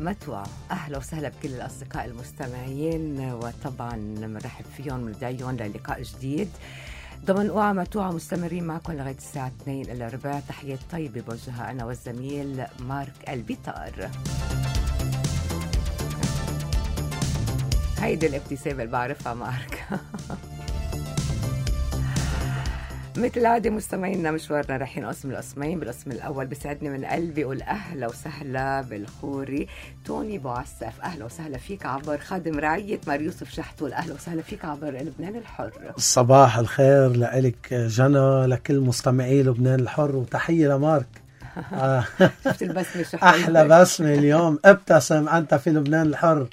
متوى. أهلا وسهلا بكل الأصدقاء المستمعين، وطبعا مرحب فيهم وندعيهم للقاء جديد ضمن أوعى متوعة. مستمرين معكم لغاية الساعة 2 إلى 4. تحية طيبة بوجهها أنا والزميل مارك البيطار. هيدي الابتسامة اللي بعرفها مارك. مثل العادة مستمعينا مشوارنا رايحين قسم القسمين. بالقسم الأول بسعدني من قلبي أقول أهلا وسهلا بالخوري توني بوعسف. أهلا وسهلا فيك عبر خادم رعية مار يوسف شحتول. أهلا وسهلا فيك عبر لبنان الحر. صباح الخير لك جنى، لكل مستمعي لبنان الحر، وتحية لمارك. شفت البسمة شو أحلى بسمة اليوم، ابتسم أنت في لبنان الحر.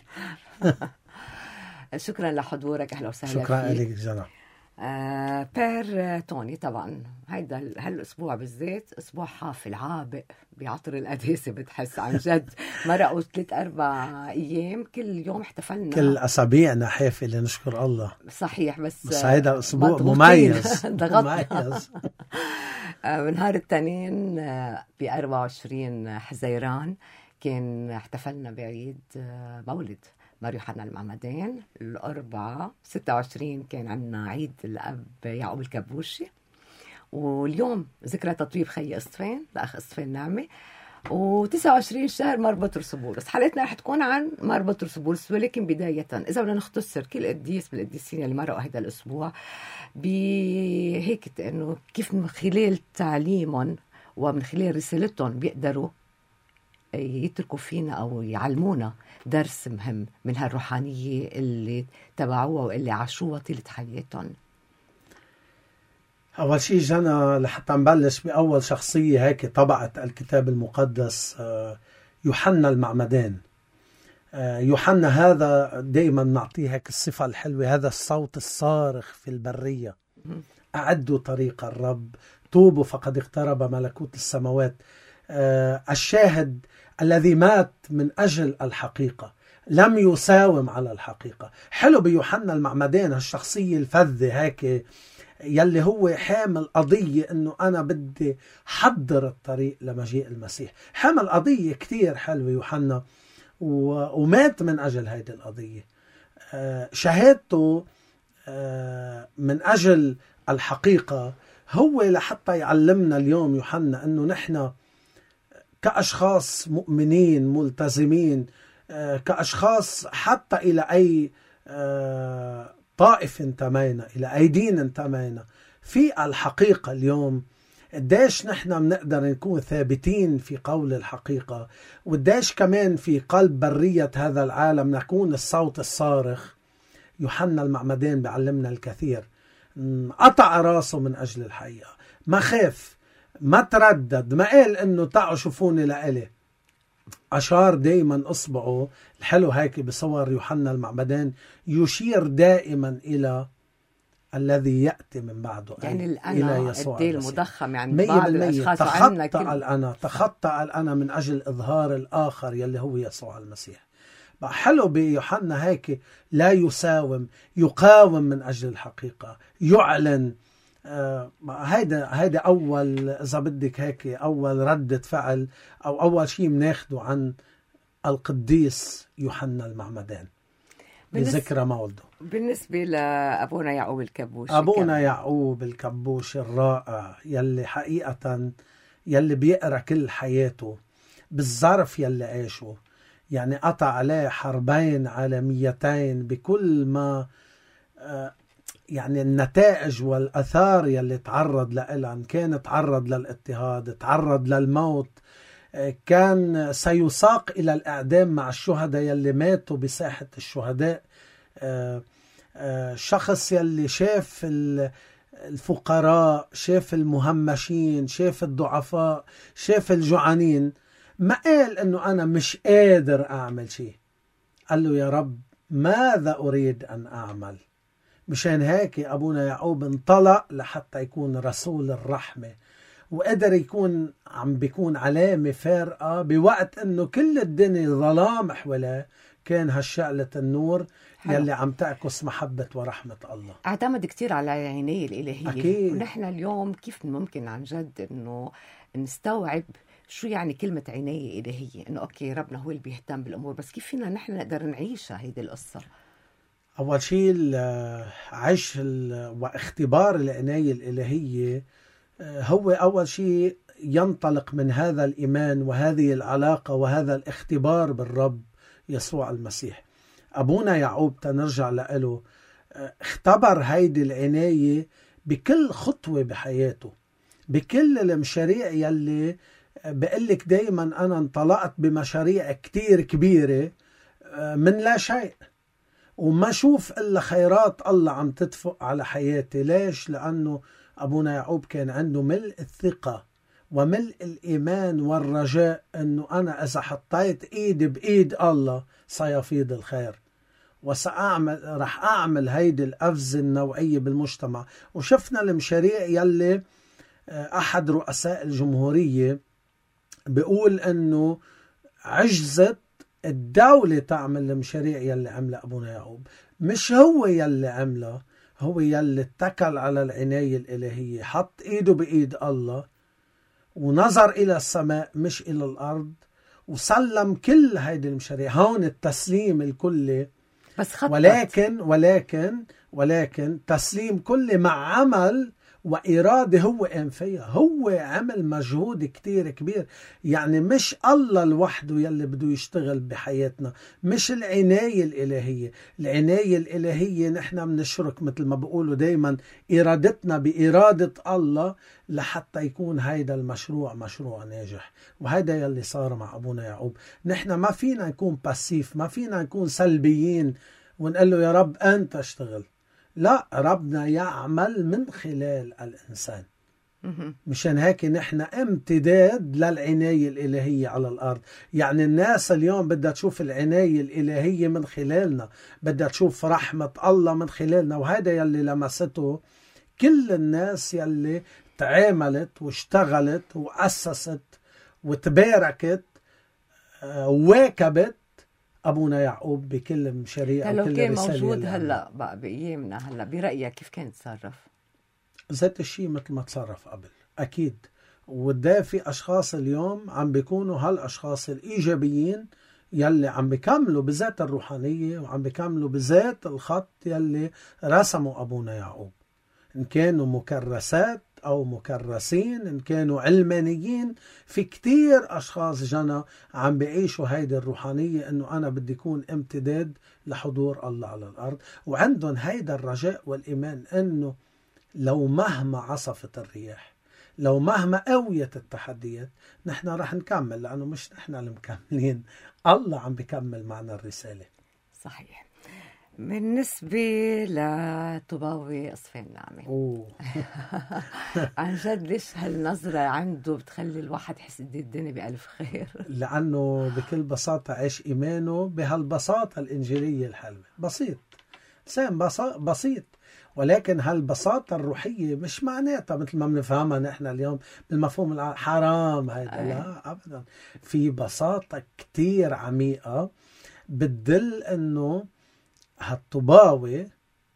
شكرا لحضورك. أهلا وسهلا شكرا فيك. لك جنى. بير توني، طبعا هالأسبوع بالذات أسبوع حافل عابق بعطر القداسة، بتحس عن جد. مرقوا 3-4 أيام كل يوم احتفلنا، كل أسابيعنا حافلة نشكر الله. صحيح، بس هيدا أسبوع مميز. مميز. بنهار التنين ب24 حزيران كان احتفلنا بعيد مولد مار يوحنا المعمدان. الأربعة 26 كان عندنا عيد الأب يعقوب الكبوشي، واليوم ذكرى تطويب خي أسطفين لأخ أسطفين نعمة، و29 شهر مار بطرس بولس. حلقتنا رح تكون عن مار بطرس بولس، ولكن بداية إذا بدنا نختصر كل قديس من القديسين اللي مرقوا هذا الأسبوع بهيك، إنه كيف من خلال تعليمهم ومن خلال رسالتهم بيقدروا يتركوا فينا أو يعلمونا درس مهم من هالروحانية اللي تبعوها واللي عاشوها طيلة حياتهم. أول شيء جنى، لحتى نبلش بأول شخصية هيك طبعت الكتاب المقدس، يوحنا المعمدان. يوحنا هذا دايما نعطيه هيك الصفة الحلوة، هذا الصوت الصارخ في البرية: أعدوا طريق الرب، توبوا فقد اقترب ملكوت السماوات. الشاهد الذي مات من أجل الحقيقة، لم يساوم على الحقيقة. حلو بيوحنا المعمدان هالشخصية الفذة هيك، يلي هو حامل قضية انه انا بدي حضر الطريق لمجيء المسيح. حامل قضية كتير حلوة يوحنا، ومات من اجل هيدي القضية. شهادته من اجل الحقيقة هو لحتى يعلمنا اليوم يوحنا انه نحن كأشخاص مؤمنين ملتزمين، كأشخاص حتى إلى أي طائف انتمينا، إلى أي دين انتمينا، في الحقيقة اليوم قديش نحن بنقدر نكون ثابتين في قول الحقيقة، وقديش كمان في قلب برية هذا العالم نكون الصوت الصارخ. يوحنا المعمدان بيعلمنا الكثير. قطع راسه من أجل الحقيقة، ما خاف، ما تردد، ما قال انه تعالوا شوفوني لإلي. أشار دائما إصبعه الحلو هيك بصور يوحنا المعمدان، يشير دائما إلى الذي يأتي من بعده، يعني إلى يسوع المضخم. يعني بعض الأشخاص تخطى الأنا من أجل إظهار الآخر يلي هو يسوع المسيح. بقى حلو بيوحنا هيك، لا يساوم، يقاوم من أجل الحقيقة، يعلن. هيدا أول، إذا بدك هيك، أول ردة فعل أو أول شيء بناخده عن القديس يوحنا المعمدان بذكرى مولده. بالنسبة لأبونا يعقوب الكبوشي، أبونا يعقوب الكبوشي الرائع، يلي حقيقة يلي بيقرأ كل حياته بالظرف يلي عاشه. يعني قطع عليه حربين عالميتين بكل ما يعني النتائج والأثار يلي تعرض لها. كان تعرض للاضطهاد، تعرض للموت، كان سيساق إلى الإعدام مع الشهداء يلي ماتوا بساحة الشهداء. شخص يلي شاف الفقراء، شاف المهمشين، شاف الضعفاء، شاف الجوعانين. ما قال إنه أنا مش قادر أعمل شيء، قال له يا رب ماذا أريد أن أعمل. مشان هيك أبونا يعقوب انطلق لحتى يكون رسول الرحمة، وقدر يكون بيكون علامة فارقة بوقت انه كل الدنيا ظلام حوله. كان هالشعلة النور يلي عم تعكس محبة ورحمة الله. اعتمد كتير على العناية الإلهية. أكيد. ونحن اليوم كيف ممكن عن جد انه نستوعب شو يعني كلمة عناية إلهية؟ إنه أوكي ربنا هو اللي بيهتم بالأمور، بس كيف فينا نحن نقدر نعيشها هيدي القصة؟ أول شيء عيش واختبار العناية الإلهية هو أول شيء ينطلق من هذا الإيمان وهذه العلاقة وهذا الاختبار بالرب يسوع المسيح. أبونا يعقوب تنرجع له اختبر هيدي العناية بكل خطوة بحياته، بكل المشاريع يلي بقلك دايما أنا انطلقت بمشاريع كتير كبيرة من لا شيء وما شوف إلا خيرات الله عم تدفق على حياتي. ليش؟ لأنه أبونا يعقوب كان عنده ملء الثقة وملء الإيمان والرجاء أنه أنا إذا حطيت إيدي بإيد الله سيفيض الخير رح أعمل هيدي الأفزة النوعية بالمجتمع. وشفنا المشاريع يلي أحد رؤساء الجمهورية بيقول أنه عجزت الدولة تعمل المشاريع يلي عملها أبونا يعقوب. مش هو يلي عملها، هو يلي اتكل على العناية الإلهية، حط إيده بإيد الله ونظر إلى السماء مش إلى الأرض وسلم كل هيدي المشاريع. هون التسليم الكلي، بس خطط. ولكن تسليم كلي مع عمل وإرادة هو قام فيها. هو عمل مجهود كتير كبير. يعني مش الله لوحده يلي بده يشتغل بحياتنا، مش العناية الإلهية. العناية الإلهية نحن بنشرك مثل ما بقولوا دايما إرادتنا بإرادة الله لحتى يكون هيدا المشروع مشروع ناجح. وهيدا يلي صار مع أبونا يعقوب. نحن ما فينا نكون باسيف، ما فينا نكون سلبيين ونقول له يا رب أنت اشتغل. لا، ربنا يعمل من خلال الإنسان. مشان هيك نحن امتداد للعناية الإلهية على الأرض. يعني الناس اليوم بدها تشوف العناية الإلهية من خلالنا، بدها تشوف رحمة الله من خلالنا. وهذا يلي لمسته كل الناس يلي تعاملت واشتغلت وأسست وتباركت وواكبت أبونا يعقوب بكل مشاريع لو كان موجود هلأ بقى بأيامنا هلأ برأيك كيف كان يتصرف؟ ذات الشيء مثل ما تصرف قبل أكيد. وده في أشخاص اليوم عم بيكونوا هالأشخاص الإيجابيين يلي عم بيكملوا بذات الروحانية وعم بيكملوا بذات الخط يلي رسموا أبونا يعقوب، إن كانوا مكرسات أو مكرسين، إن كانوا علمانيين. في كتير أشخاص جنا عم بيعيشوا هيدي الروحانية إنه أنا بدي يكون امتداد لحضور الله على الأرض، وعندهم هيدا الرجاء والإيمان إنه لو مهما عصفت الرياح، لو مهما قويت التحديات، نحن رح نكمل، لأنه مش نحن المكملين، الله عم بيكمل معنا الرسالة. صحيح. بالنسبة لطوباوي أصفين نعمة عن جد ليش هالنظرة عنده بتخلي الواحد يحس قد الدنيا بألف خير؟ لأنه بكل بساطة عيش إيمانه بهالبساطة الإنجيلية الحلوة. بسيط، إنسان بسيط، ولكن هالبساطة الروحية مش معناتها مثل ما بنفهمها نحن اليوم بالمفهوم حرام هيدا. لا أبدا، في بساطة كتير عميقة بتدل إنه هالطوباوي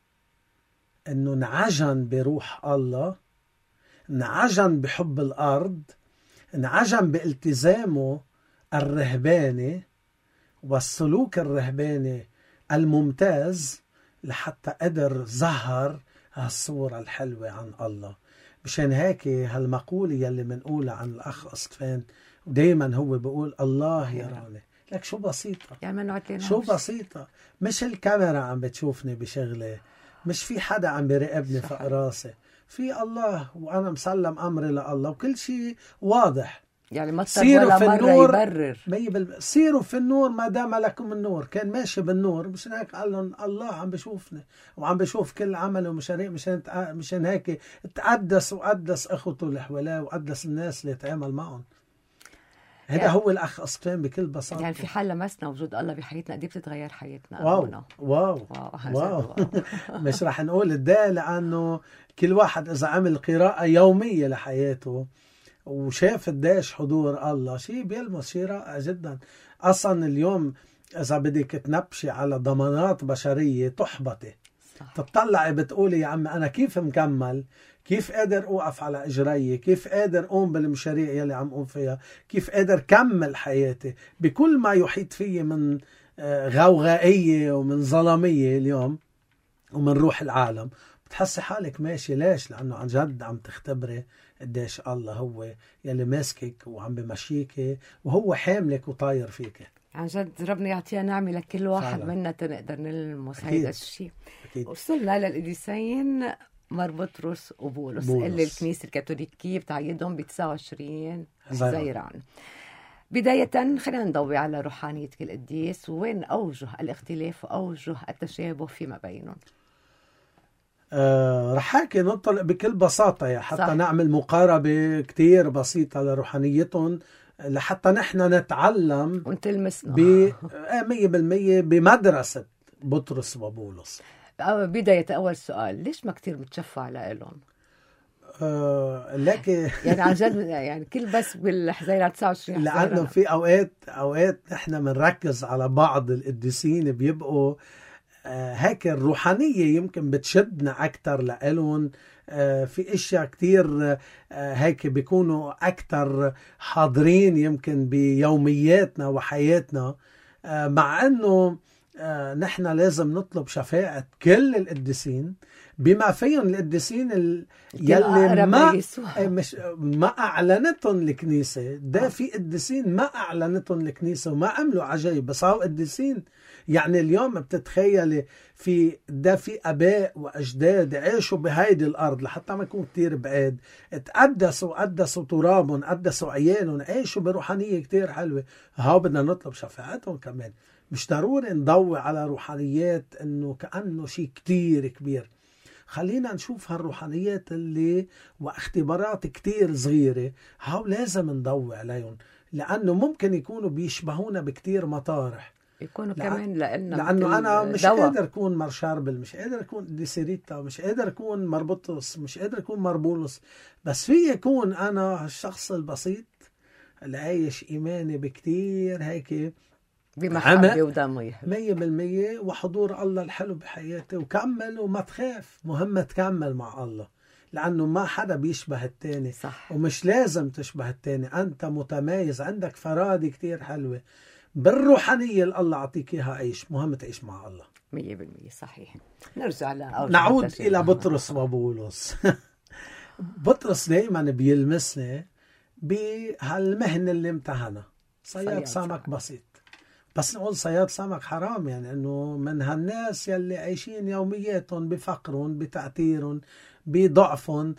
إنه انعجن بروح الله، انعجن بحب الأرض، انعجن بالتزامه الرهباني والسلوك الرهباني الممتاز لحتى قدر ظهر هالصورة الحلوة عن الله. مشان هيك هالمقولة يلي منقولها عن الأخ أسطفان ودايما هو بيقول الله يراني. لك شو بسيطة، شو بسيطة. مش الكاميرا عم بتشوفني بشغلي، مش في حدا عم بيراقبني فوق راسي، في الله وأنا مسلم أمري لله وكل شيء واضح. يعني ما ولا مرة يبرر. سيروا في النور ما دام لكم النور. كان ماشي بالنور، مشان هيك قال لهم الله عم بشوفني وعم بشوف كل عمل ومشاريع. مشان هيك تقدس وقدس أخوته اللي حواليه وقدس الناس اللي يتعامل معهم. هذا يعني هو الأخ أسطفان بكل بساطة. يعني في حال لمسنا وجود الله بحياتنا قد ايه بتتغير حياتنا. واو. مش رح نقول ده، لأنه كل واحد إذا عمل قراءة يومية لحياته وشاف قديش حضور الله، شيء بيلمس، شيء رائع جدا. أصلا اليوم إذا بدك تنبشي على ضمانات بشرية تحبطي. تطلعي بتقولي يا عم أنا كيف مكمل، كيف قادر أوقف على إجري، كيف قادر أقوم بالمشاريع يلي عم أقوم فيها، كيف قادر كمل حياتي بكل ما يحيط فيه من غوغائية ومن ظلامية اليوم ومن روح العالم. بتحسي حالك ماشي. ليش؟ لأنه عن جد عم تختبري قديش الله هو يلي ماسكك وعم بمشيك وهو حاملك وطاير فيك. عن جد ربنا يعطيها نعمة لكل واحد فعلا. منا تنقدر نلمس هيدا الشيء. أكيد. وصلنا للقديسين مار بطرس وبولس اللي الكنيسة الكاثوليكية بتعيدهم ب 29 حزيران. بداية خلينا نضوي على روحانية كل قديس وين أوجه الاختلاف وأوجه التشابه فيما بينهم. رح حكي نطلق بكل بساطة حتى صح. نعمل مقاربة كتير بسيطة لروحانيتهم لحتى نحن نتعلم ونتلمسنا 100% بمدرسة بطرس وبولس. بداية أول سؤال، ليش ما كتير متشفع لهم؟ لكن يعني عن جد يعني كل بس بالحزيرة 29 لأنه في أوقات نحن منركز على بعض القديسين بيبقوا هيك الروحانية يمكن بتشدنا أكتر لإلهم. في اشياء كتير هيك بيكونوا أكتر حاضرين يمكن بيومياتنا وحياتنا، مع أنه نحن لازم نطلب شفاعة كل القديسين بما فيهم القديسين يلي ما أعلنتهم الكنيسة. ده في قديسين ما أعلنتهم الكنيسة وما عملوا عجائب، بس هاو قديسين. يعني اليوم بتتخيلي في أباء وأجداد عاشوا بهيدي الأرض لحتى ما يكون كتير بعيد، قدسوا ترابهم، قدسوا عيالهم، عاشوا بروحانية كتير حلوة. هاو بدنا نطلب شفاعتهم كمان. مش ضروري نضوي على روحانيات انه كأنه شيء كتير كبير. خلينا نشوف هالروحانيات اللي واختبارات كتير صغيرة، هاو لازم نضوي عليهم لأنه ممكن يكونوا بيشبهونا بكتير مطارح. يكونوا كمان لأنه أنا مش قادر أكون مرشاربل، مش قادر أكون ديسيريتا، مش قادر أكون مربطس، مش قادر أكون مربولس، بس في يكون أنا الشخص البسيط اللي عايش إيماني بكتير هيك بمحبة ودموية 100% وحضور الله الحلو بحياتي. وكمل وما تخاف، مهم تكمل مع الله لأنه ما حدا بيشبه التاني. صح. ومش لازم تشبه التاني، أنت متميز، عندك فرادة كتير حلوة بالروحانية اللي الله عطيك إياها. عيش، مهم تعيش مع الله 100%. صحيح. نعود إلى بطرس وبولس. بطرس دايما بيلمسني بهالمهنة اللي امتهنها، صياد سمك بسيط. بس نقول صياد سمك حرام، يعني انه من هالناس يلي عايشين يومياتهم بفقرهم، بتعتيرهم، بضعفهم،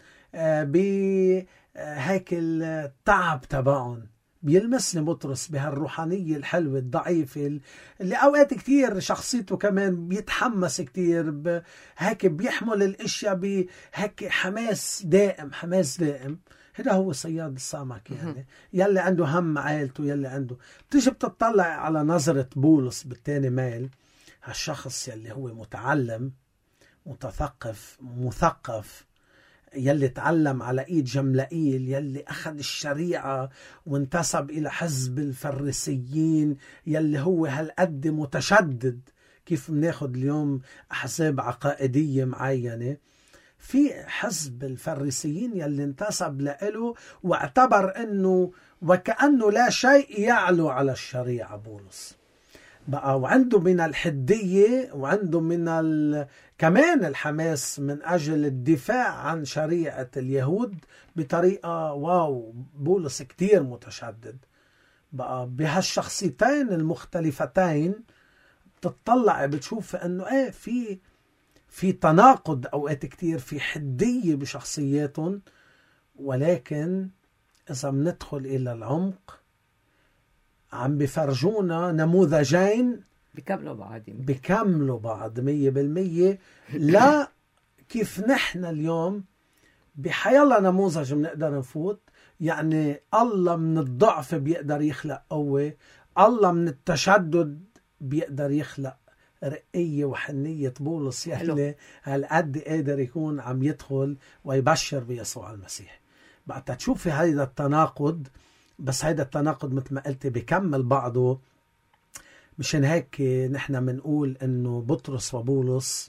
بهيك التعب تبعهم. بيلمسني بطرس بهالروحانية الحلوة الضعيفة اللي أوقات كتير شخصيته كمان بيتحمس كتير هيك بيحمل الاشياء بهيك حماس دائم. هذا هو صياد السمك، يعني يلي عنده هم عائلته، يلي عنده. بتيجي بتطلع على نظرة بولس بالتاني ميل، هالشخص يلي هو متعلم، متثقف، مثقف، يلي تعلم على ايد جملائيل، يلي اخذ الشريعة وانتسب الى حزب الفريسيين، يلي هو هالقد متشدد. كيف بناخد اليوم احزاب عقائدية معينة، في حزب الفريسيين يلي انتسب له واعتبر انه وكأنه لا شيء يعلو على الشريعة بولس بقى، وعنده من الحدية وعنده من كمان الحماس من أجل الدفاع عن شريعة اليهود بطريقة واو. بولس كتير متشدد بقى. بهالشخصيتين المختلفتين بتطلع بتشوف انه في تناقض أوقات كتير، في حدية بشخصياتهم، ولكن إذا بندخل إلى العمق عم بفرجونا نموذجين بيكملوا بعض 100%. لا كيف نحن اليوم بحيالله نموذج بنقدر نفوت. يعني الله من الضعف بيقدر يخلق قوة، الله من التشدد بيقدر يخلق رقية وحنية. بولس يلي هالقد قادر يكون عم يدخل ويبشر بيسوع المسيح. بقى تشوفي هيدا التناقض، بس هيدا التناقض مثل ما قلت بيكمل بعضه. مشان هيك نحن منقول انه بطرس وبولس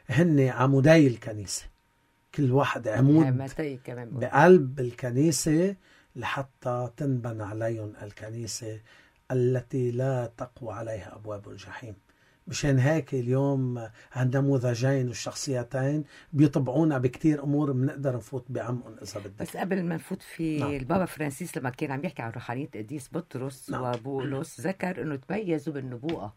هن عمودي الكنيسة، كل واحد عمود بقلب الكنيسة لحتى تنبنى عليهم الكنيسة التي لا تقوى عليها أبواب الجحيم. مشان هيك اليوم هالنموذجين والشخصيتين بيطبعونا بكتير أمور بنقدر نفوت بعمقهم إذا بدك. بس قبل ما نفوت في البابا فرانسيس لما كان عم يحكي عن روحانية قديس بطرس وبولس ذكر أنه تميزوا بالنبوءة.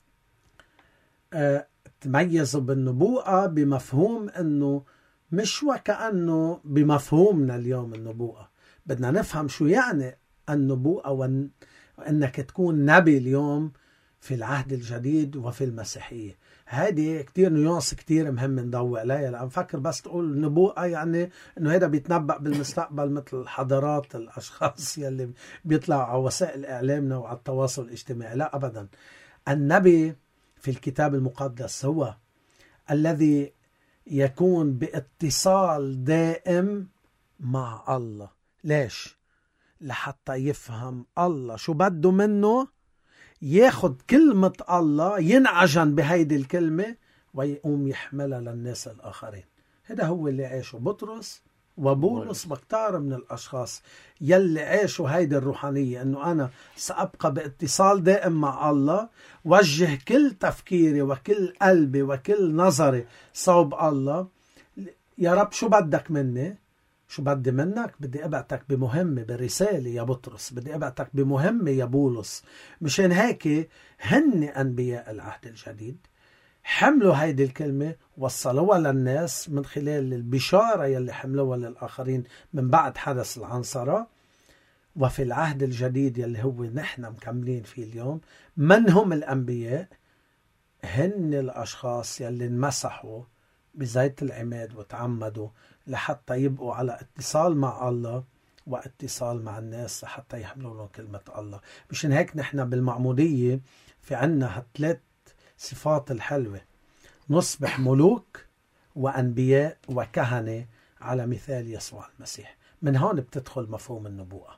تميزوا بالنبوءة بمفهوم أنه مش وكأنه بمفهومنا اليوم النبوءة. بدنا نفهم شو يعني النبوءة وأنك تكون نبي اليوم في العهد الجديد وفي المسيحية. هذه كتير نيوانس كتير مهم ندور عليها، لأن فكر بس تقول نبوءة يعني أنه هذا بيتنبأ بالمستقبل مثل حضارات الأشخاص يلي بيطلعوا على وسائل إعلامنا وعلى التواصل الاجتماعي. لا أبدا، النبي في الكتاب المقدس هو الذي يكون باتصال دائم مع الله. ليش؟ لحتى يفهم الله شو بده منه، ياخد كلمة الله ينعجن بهيدي الكلمة ويقوم يحملها للناس الآخرين. هذا هو اللي عاشه بطرس وبولس وكتار من الأشخاص يلي عاشوا هيدي الروحانية، أنه أنا سأبقى باتصال دائم مع الله، وجه كل تفكيري وكل قلبي وكل نظري صوب الله. يا رب شو بدك مني؟ شو بدي منك؟ بدي أبعتك بمهمة، برسالة يا بطرس، بدي أبعتك بمهمة يا بولس. مشان هيك هن أنبياء العهد الجديد حملوا هيدي الكلمة، وصلوها للناس من خلال البشارة يلي حملوها للآخرين من بعد حدث العنصرة. وفي العهد الجديد يلي هو نحن مكملين فيه اليوم، من هم الأنبياء؟ هن الأشخاص يلي انمسحوا بزيت العماد وتعمدوا لحتى يبقوا على اتصال مع الله واتصال مع الناس حتى يحملوا لهم كلمة الله. مشان هيك نحن بالمعمودية في عنا هالثلاث صفات الحلوة، نصبح ملوك وأنبياء وكهنة على مثال يسوع المسيح. من هون بتدخل مفهوم النبوءة.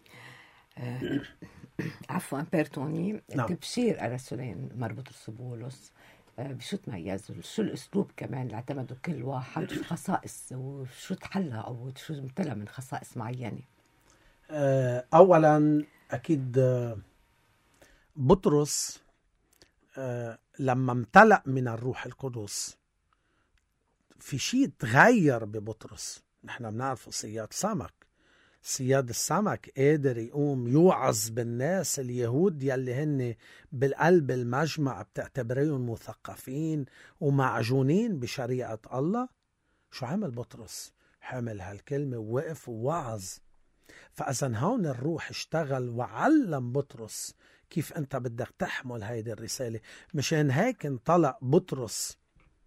عفوا بيرتوني، تبشير الرسولين مربوطرس وبولس بشو تميزوا؟ شو الأسلوب كمان اللي اعتمدوا كل واحد؟ شو خصائص وشو تحلى أو شو امتلأ من خصائص معينة؟ أولا أكيد بطرس لما امتلأ من الروح القدس في شيء تغير ببطرس. نحن بنعرف صياد سمك، صياد السمك قادر يقوم يوعظ بالناس اليهود يلي هن بالقلب المجمع بتعتبريهم مثقفين ومعجونين بشريعة الله. شو عمل بطرس؟ حمل هالكلمة ووقف ووعظ. فأذن هون الروح اشتغل وعلم بطرس كيف أنت بدك تحمل هيدي الرسالة. مشان هيك انطلق بطرس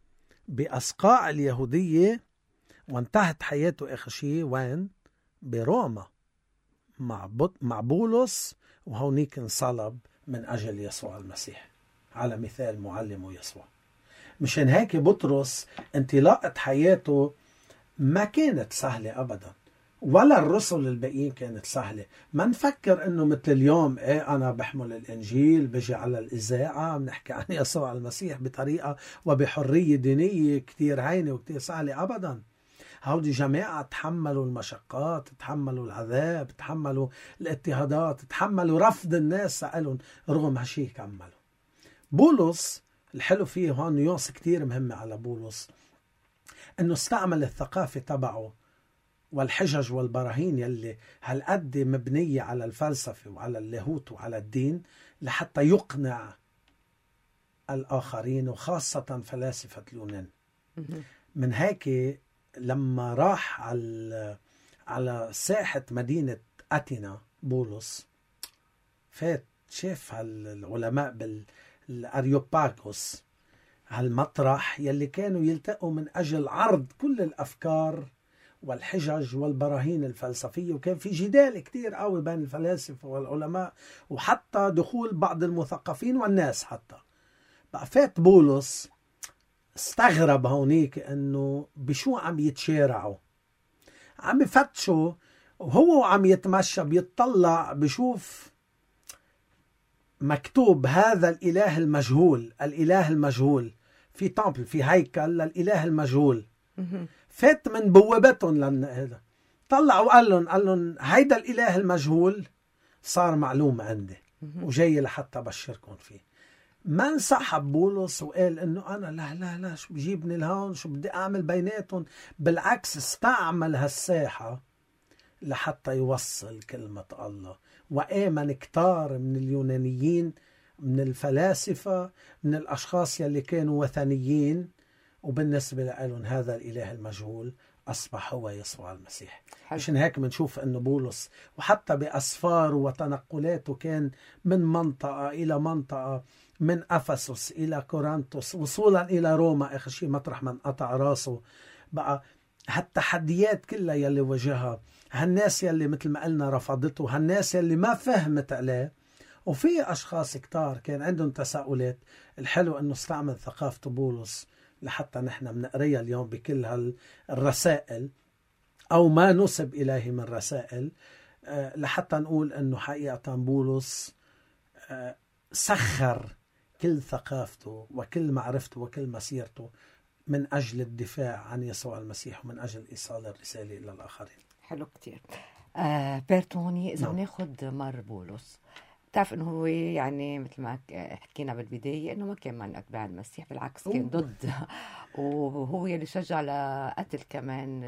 بأصقاع اليهودية وانتهت حياته آخر شيء وين؟ بروما مع بولس، وهونيك انصلب من أجل يسوع المسيح على مثال معلمه يسوع. مشان هيك بطرس انطلاقة حياته ما كانت سهلة أبدا، ولا الرسل الباقيين كانت سهلة. ما نفكر انه مثل اليوم انا بحمل الانجيل بجي على الاذاعة بنحكي عن يسوع المسيح بطريقة وبحرية دينية كتير هينة وكتير سهلة. ابدا، هودي جماعة تحملوا المشقات، تحملوا العذاب، تحملوا الاضطهادات، تحملوا رفض الناس سألهم، رغم هالشي كملوا. بولس الحلو فيه هون نيوانس كتير مهمة على بولس، انه استعمل الثقافة تبعه والحجج والبراهين يلي هالقد مبنية على الفلسفة وعلى اللاهوت وعلى الدين لحتى يقنع الآخرين، وخاصة فلاسفة اليونان. من هيك لما راح على ساحة مدينة أثينا بولس، فات شاف العلماء بالأريوباغوس، هالمطرح يلي كانوا يلتقوا من أجل عرض كل الأفكار والحجج والبراهين الفلسفية، وكان في جدال كتير قوي بين الفلاسفة والعلماء، وحتى دخول بعض المثقفين والناس حتى. بقى فات بولس استغرب هونيك انه بشو عم يتشارعوا، عم يفتشوا، وهو عم يتمشى بيطلع بشوف مكتوب هذا الإله المجهول، الإله المجهول. في تامبل، في هيكل للإله المجهول. فات من بوابتهم هذا، طلع وقال لهم هيدا الإله المجهول صار معلوم عندي وجاي لحتى بشركم فيه. ما انسحب بولس وقال انه انا لا لا لا شو بجيبني لهون، شو بدي اعمل بيناتهم. بالعكس استعمل هالساحة لحتى يوصل كلمة الله. وآمن كتار من اليونانيين، من الفلاسفة، من الأشخاص يلي كانوا وثنيين، وبالنسبة لهم هذا الإله المجهول أصبح هو يسوع المسيح. عشان هيك بنشوف أنه بولس وحتى بأسفاره وتنقلاته كان من منطقة إلى منطقة، من أفسس إلى كورنثوس وصولا إلى روما، آخر شيء مطرح من قطع راسه. بقى هالتحديات كلها يلي وجهها، هالناس يلي مثل ما قلنا رفضته، هالناس يلي ما فهمت عليه. وفي أشخاص كتار كان عندهم تساؤلات. الحلو أنه استعمل ثقافة بولس لحتى نحن بنقريها اليوم بكل هالرسائل أو ما نسب إليه من رسائل، لحتى نقول أنه حقيقة بولس سخر كل ثقافته وكل معرفته وكل مسيرته من أجل الدفاع عن يسوع المسيح ومن أجل إيصال الرسالة إلى الآخرين. حلو كتير. بيرتوني، إذا بناخد مر بولس، تعرف انه هو يعني مثل ما حكينا بالبدايه انه ما كان من اتباع المسيح، بالعكس كان ضد. وهو اللي شجع لقتل كمان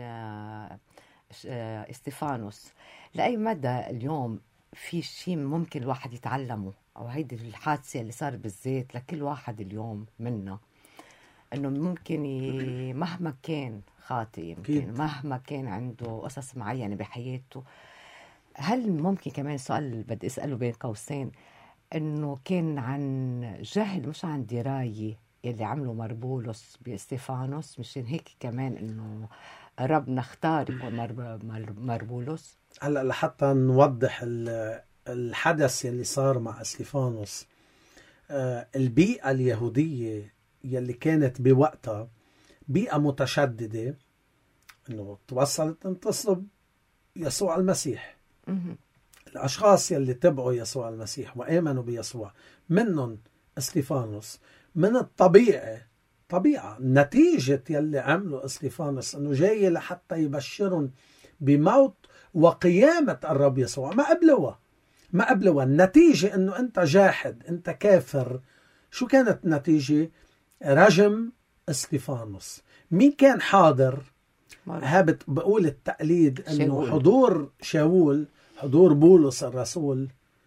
استيفانوس. لاي مدى اليوم في شيء ممكن الواحد يتعلمه، او هيدي الحادثه اللي صار بالذات لكل واحد اليوم منا، انه ممكن مهما كان خاطئ، يمكن مهما كان عنده قصص معينه بحياته، هل ممكن كمان سؤال بدي أسأله بين قوسين، إنه كان عن جهل مش عن دراية يلي عمله مربولس باستيفانوس؟ مشان هيك كمان إنه ربنا اختار مربولس. هلا لحتى نوضح الحدث يلي صار مع استيفانوس، البيئة اليهودية يلي كانت بوقتها بيئة متشددة، إنه توصلت أن تصلب يسوع المسيح. الأشخاص يلي تبعوا يسوع المسيح وآمنوا بيسوع، منهم استيفانوس، من الطبيعة طبيعة نتيجة يلي عملوا استيفانوس أنه جاي لحتى يبشرهم بموت وقيامة الرب يسوع. ما قبلوا النتيجة أنه أنت جاحد، أنت كافر. شو كانت النتيجة؟ رجم استيفانوس. مين كان حاضر؟ هابت بقول التقليد أنه حضور شاول، حضور بولس الرسول،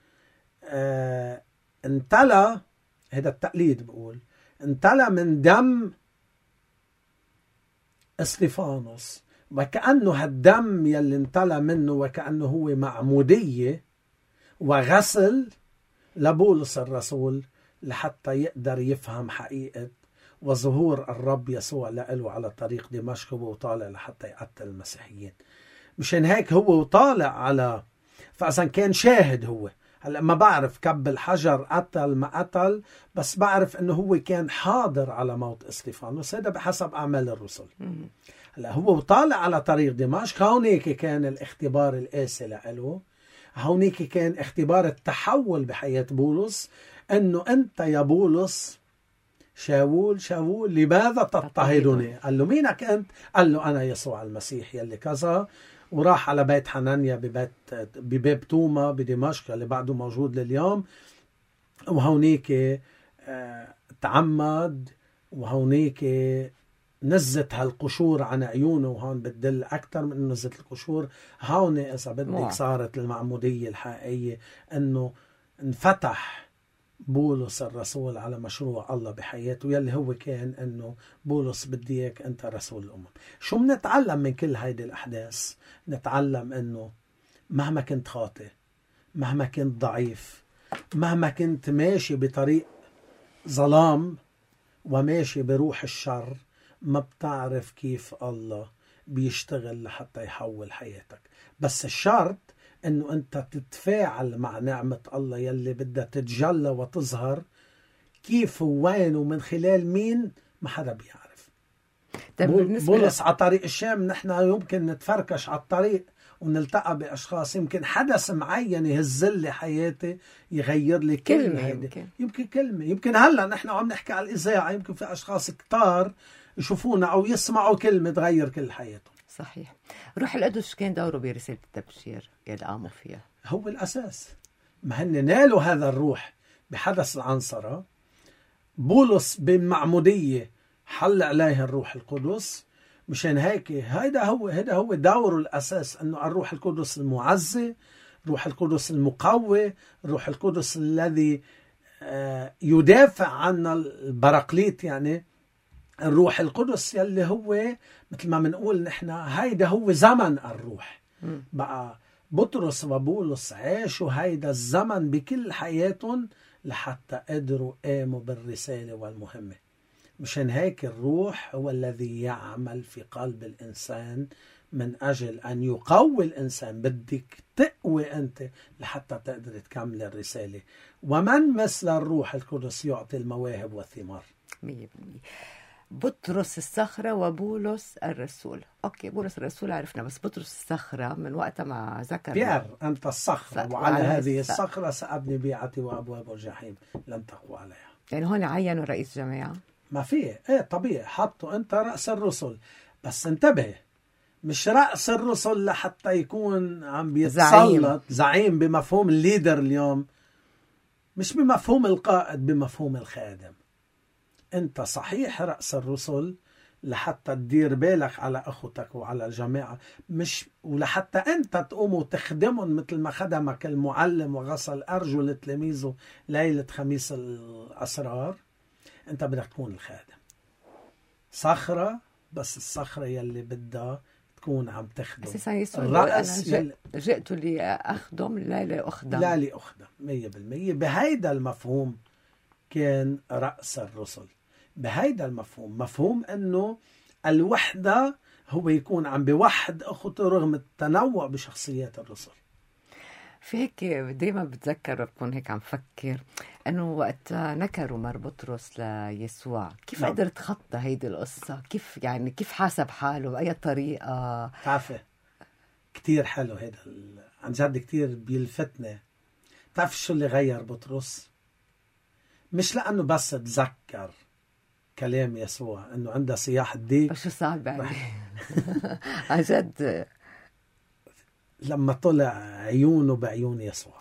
انتلى، هذا التقليد بقول انتلى من دم استيفانوس، وكأنه هالدم يلي انتلى منه وكأنه هو معمودية وغسل لبولس الرسول لحتى يقدر يفهم حقيقة وظهور الرب يسوع له على طريق دمشق. هو طالع لحتى يقتل المسيحيين. مشان هيك هو طالع على، فأصلا كان شاهد هو. هلا ما بعرف كب الحجر قتل ما قتل، بس بعرف انه هو كان حاضر على موت استيفانوس، هذا بحسب اعمال الرسل. هلا هو طالع على طريق دمشق، هونيك كان الاختبار القاسي له، هونيك كان اختبار التحول بحياة بولس، انه انت يا بولس شاول شاول لماذا تضطهدني؟ قال له مينك انت؟ قال له انا يسوع المسيح يلي كذا. وراح على بيت حنانيا بباب توما بدمشق اللي بعده موجود لليوم، وهونيك تعمد، وهونيك نزت هالقشور عن عيونه. وهون بتدل أكثر من أنه نزت القشور، هون إذا بدك صارت المعمودية الحقيقية، أنه انفتح بولس الرسول على مشروع الله بحياته، يلي هو كان أنه بولس بدي إياك أنت رسول الأمم. شو بنتعلم من كل هيدي الأحداث؟ نتعلم أنه مهما كنت خاطئ، مهما كنت ضعيف، مهما كنت ماشي بطريق ظلام وماشي بروح الشر، ما بتعرف كيف الله بيشتغل لحتى يحول حياتك. بس الشرط انه انت تتفاعل مع نعمة الله يلي بدها تتجلى وتظهر. كيف وين ومن خلال مين ما حدا بيعرف. بولس على طريق الشام، نحن يمكن نتفركش على الطريق ونلتقى بأشخاص يمكن حدث معين يهز لي حياتي يغير لي كلمة. يمكن كلمة، يمكن هلا نحن عم نحكي على الإذاعة يمكن في أشخاص كتار يشوفونا أو يسمعوا كلمة تغير كل حياتهم. صحيح. روح القدس كان دوره برسالة التبشير يلي قاموا فيها؟ هو الأساس. ما هن نالوا هذا الروح بحدث العنصرة. بولس بالمعمودية حل عليه الروح القدس. مشان هيك هيدا هو دوره الأساس، أنه الروح القدس المعزي، الروح القدس المقوي، الروح القدس الذي يدافع عنا، البراقليط يعني الروح القدس يلي هو مثل ما منقول نحن هيدا هو زمن الروح. بقى بطرس وبولس عاشوا هيدا الزمن بكل حياتهم لحتى قدروا قاموا بالرسالة والمهمة. مشان هيك الروح هو الذي يعمل في قلب الإنسان من أجل أن يقوي الإنسان. بدك تقوي أنت لحتى تقدر تكمل الرسالة. ومن مثل الروح القدس يعطي المواهب والثمار. 100%. بطرس الصخرة وبولس الرسول. أوكي، بولس الرسول عرفنا، بس بطرس الصخرة من وقتها ما ذكر بير أنت الصخرة وعلى هذه الصخرة سأبني بيعتي وأبواب الجحيم لن تقوى عليها. يعني هون عينوا رئيس جماعة؟ ما فيه، ايه طبيعي حطوا انت رأس الرسل، بس انتبه مش رأس الرسل لحتى يكون عم بيتسلط زعيم بمفهوم الليدر اليوم، مش بمفهوم القائد، بمفهوم الخادم. انت صحيح رأس الرسل لحتى تدير بالك على أخوتك وعلى الجماعة، مش ولحتى أنت تقوم وتخدمهم مثل ما خدمك المعلم وغسل أرجل تلاميذه ليلة خميس الأسرار. أنت بدك تكون الخادم صخرة، بس الصخرة يلي بدها تكون عم تخدم. الرأس جئت لأخدم لا لأخدم. لا لأخدم 100%. بهيدا المفهوم كان رأس الرسل، بهيدا المفهوم، مفهوم أنه الوحدة هو يكون عم بوحد أخوته رغم التنوع بشخصيات الرسل. في هيك دايما بتذكر بكون هيك عم فكر انه وقت نكروا مر بطرس ليسوع كيف قدر تخطى هيدي القصة، كيف يعني كيف حاسب حاله بأي طريقة. تعرفي كتير حلو هيدا عن جد كتير بيلفتني. تعرف شو اللي غير بطرس؟ مش لأنه بس تذكر كلام يسوع انه عنده صياح الديك، بس شو صعب عليه عن جد لما طلع عيونه بعيون يسوع،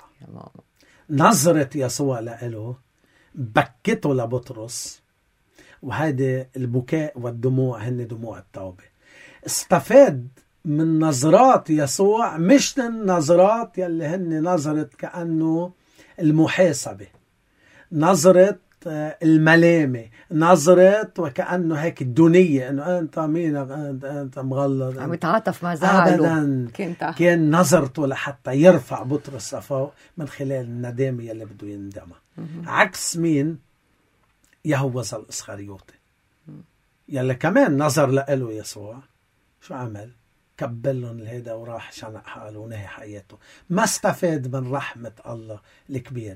نظرة يسوع له بكته لبطرس، وهذا البكاء والدموع هن دموع التوبة. استفاد من نظرات يسوع، مش النظرات يلي هن نظرة كأنه المحاسبة، نظرة الملامة، نظرة وكأنه هيك الدنيا، انه انت مين، انت مغلط، عم يتعاطف مع زعله. ابدا كان نظرته لحتى يرفع بطرس لفوق من خلال الندامة يلي بده يندمها. عكس مين؟ يهوذا الإسخريوطي يلي كمان نظر له يسوع، شو عمل؟ كبلهم الهيدا وراح شنق حاله ونهي حياته. ما استفاد من رحمة الله الكبيرة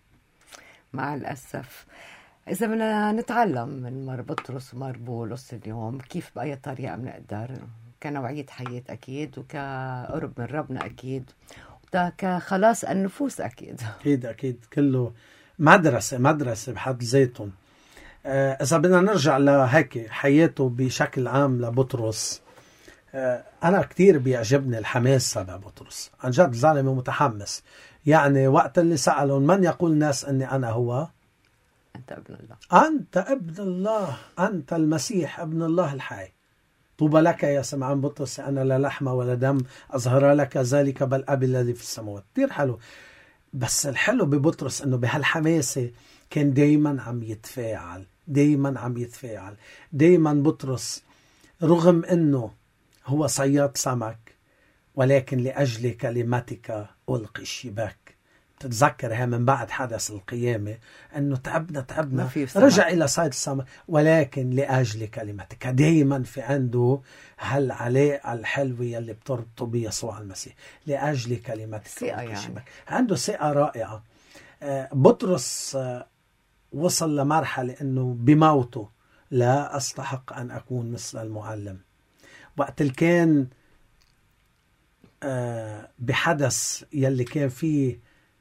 مع الأسف. إذا بدنا نتعلم من مر بطرس ومر بولس اليوم كيف بأي طريقة بنقدر كنوعية حياة أكيد، وكقرب من ربنا أكيد، وكخلاص النفوس أكيد. أكيد كله مدرسة بحد ذاتهم. إذا بدنا نرجع لهيك حياته بشكل عام لبطرس، أنا كتير بيعجبني الحماس تبع بطرس. عن جد زلمة متحمس. يعني وقت اللي سألون من يقول الناس أني أنا هو؟ أنت ابن الله، أنت ابن الله، أنت المسيح ابن الله الحي. طوبى لك يا سمعان بطرس، أنا لا لحم ولا دم أظهر لك ذلك بل أبي الذي في السماوات. كتير حلو. بس الحلو ببطرس أنه بهالحماسة كان دايما عم يتفاعل. دايما بطرس رغم أنه هو صياد سمك، ولكن لأجل كلمتك ألقي الشباك. تتذكرها من بعد حدث القيامة أنه تعبنا رجع إلى صيد السمك، ولكن لأجل كلمتك. دايما في عنده هالعلاقة الحلوة يلي بتربطه بيسوع المسيح، لأجل كلمتك ألقي الشباك. عنده ثقة رائعة. بطرس وصل لمرحلة أنه بموته لا أستحق أن أكون مثل المعلم. وقت اللي كان بحدث يلي كان فيه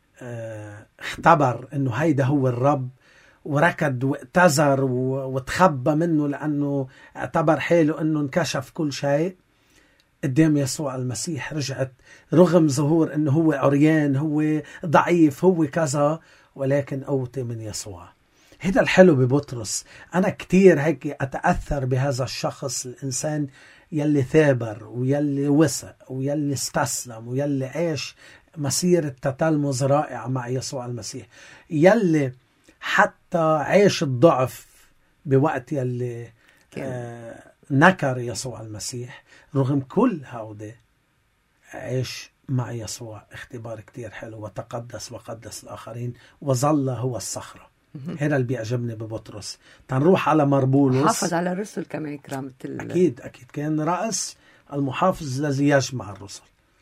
اختبر انه هيدا هو الرب، وركض واعتذر وتخبى منه لأنه اعتبر حاله أنه انكشف كل شيء قدام يسوع المسيح. رجعت رغم ظهور أنه هو عريان، هو ضعيف، هو كذا، ولكن قوتي من يسوع. هذا الحلو ببطرس. أنا كتير هيك أتأثر بهذا الشخص، الإنسان يلي ثابر ويلي وثق ويلي استسلم ويلي عاش مسيرة تتلمذ رائعة مع يسوع المسيح، يلي حتى عاش الضعف بوقت يلي نكر يسوع المسيح. رغم كل هودي عاش مع يسوع اختبار كتير حلو، وتقدس وقدس الآخرين وظل هو الصخرة. هذا اللي بيعجبني ببطرس. تنروح على مربولوس، حافظ على الرسل كمان كرامة أكيد كان رأس المحافظ الذي يجمع الرسل.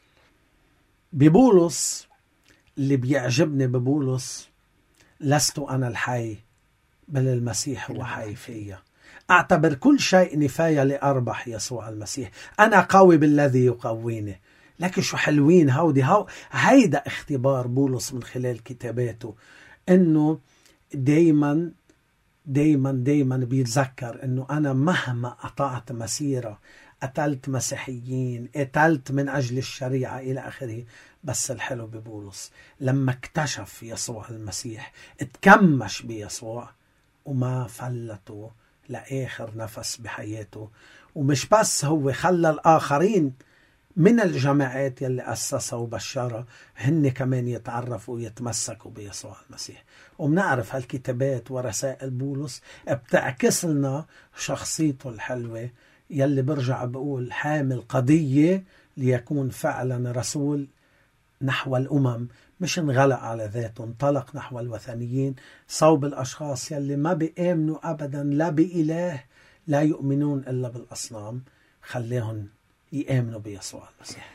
ببولس اللي بيعجبني ببولس، لست أنا الحي بل المسيح هو حي فيا. أعتبر كل شيء نفاية لأربح يسوع المسيح. أنا قوي بالذي يقويني. لكن شو حلوين هيدا اختبار بولس من خلال كتاباته، أنه دايما دايما دايما بيتذكر أنه أنا مهما قطعت مسيرة، قتلت مسيحيين، قتلت من أجل الشريعة إلى آخره، بس الحلو ببولس لما اكتشف يسوع المسيح اتكمش بيسوع وما فلته لآخر نفس بحياته. ومش بس هو خلى الآخرين من الجماعات يلي أسسها وبشرها هن كمان يتعرفوا ويتمسكوا بيسوع المسيح. ومنعرف هالكتابات ورسائل بولس بتعكس لنا شخصيته الحلوة، يلي برجع بقول حامل قضية ليكون فعلا رسول نحو الأمم، مش انغلق على ذاته، انطلق نحو الوثنيين، صوب الأشخاص يلي ما بيآمنوا أبدا لا بإله، لا يؤمنون إلا بالأصنام، خليهم يآمنوا بيسوع المسيح.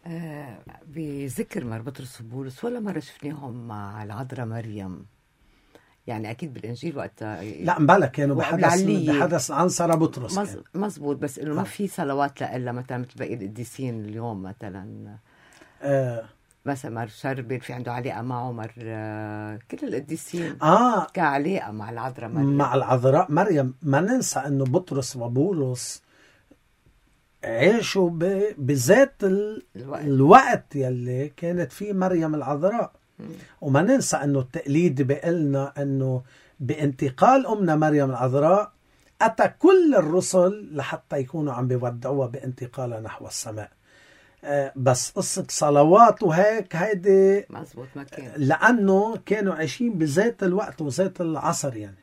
بذكر بطرس وبولس ولا مرة شفناهم مع العذراء مريم؟ يعني أكيد بالإنجيل وقت لا مبلا كانوا بحدث عنصر بطرس مزبوط، بس إنه ما في صلوات لإلا مثلا مثل باقي القديسين اليوم مثلا مثلا مر شربل في عنده علاقة معه، مر كل القديسين كعلاقة مع العذراء مريم. مع العذراء مريم. ما ننسى أنه بطرس وبولس عاشوا بذات الوقت يلي كانت فيه مريم العذراء. وما ننسى أنه التقليد بيقلنا أنه بانتقال أمنا مريم العذراء أتى كل الرسل لحتى يكونوا عم بيودعوها بانتقالها نحو السماء. بس قصة صلوات وهيك هيدي مزبوط ما كان، لأنه كانوا عايشين بذات الوقت وذات العصر يعني.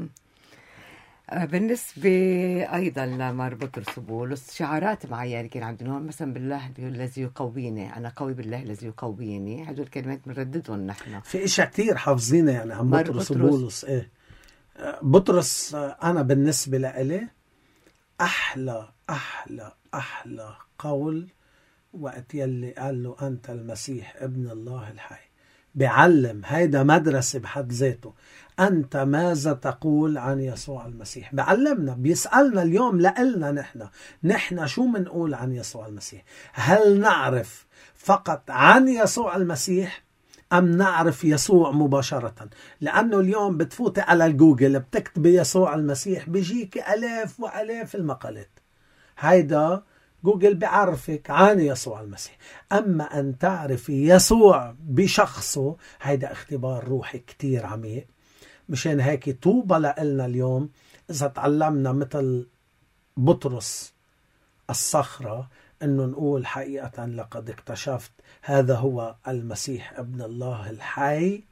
بالنسبة أيضا لمر بطرس وبولس شعارات معينة كان عندهم، مثلا بالله الذي يقويني، أنا قوي بالله الذي يقويني. هدول الكلمات بنرددهم نحن في إشياء كتير حافظينها يعني عن بطرس وبولس. بطرس أنا بالنسبة لإلي أحلى أحلى أحلى قول وقت يلي قال له أنت المسيح ابن الله الحي. بعلم، هيدا مدرسة بحد ذاته. أنت ماذا تقول عن يسوع المسيح؟ بعلمنا، بيسألنا اليوم لقلنا نحن شو منقول عن يسوع المسيح؟ هل نعرف فقط عن يسوع المسيح أم نعرف يسوع مباشرة؟ لأنه اليوم بتفوتي على الجوجل بتكتب يسوع المسيح بيجيك آلاف وآلاف المقالات. هيدا جوجل بيعرفك عن يسوع المسيح. أما أن تعرف يسوع بشخصه هيدا اختبار روحي كتير عميق. مشان هيك طوبى لنا اليوم إذا تعلمنا مثل بطرس الصخرة أنه نقول حقيقة لقد اكتشفت هذا هو المسيح ابن الله الحي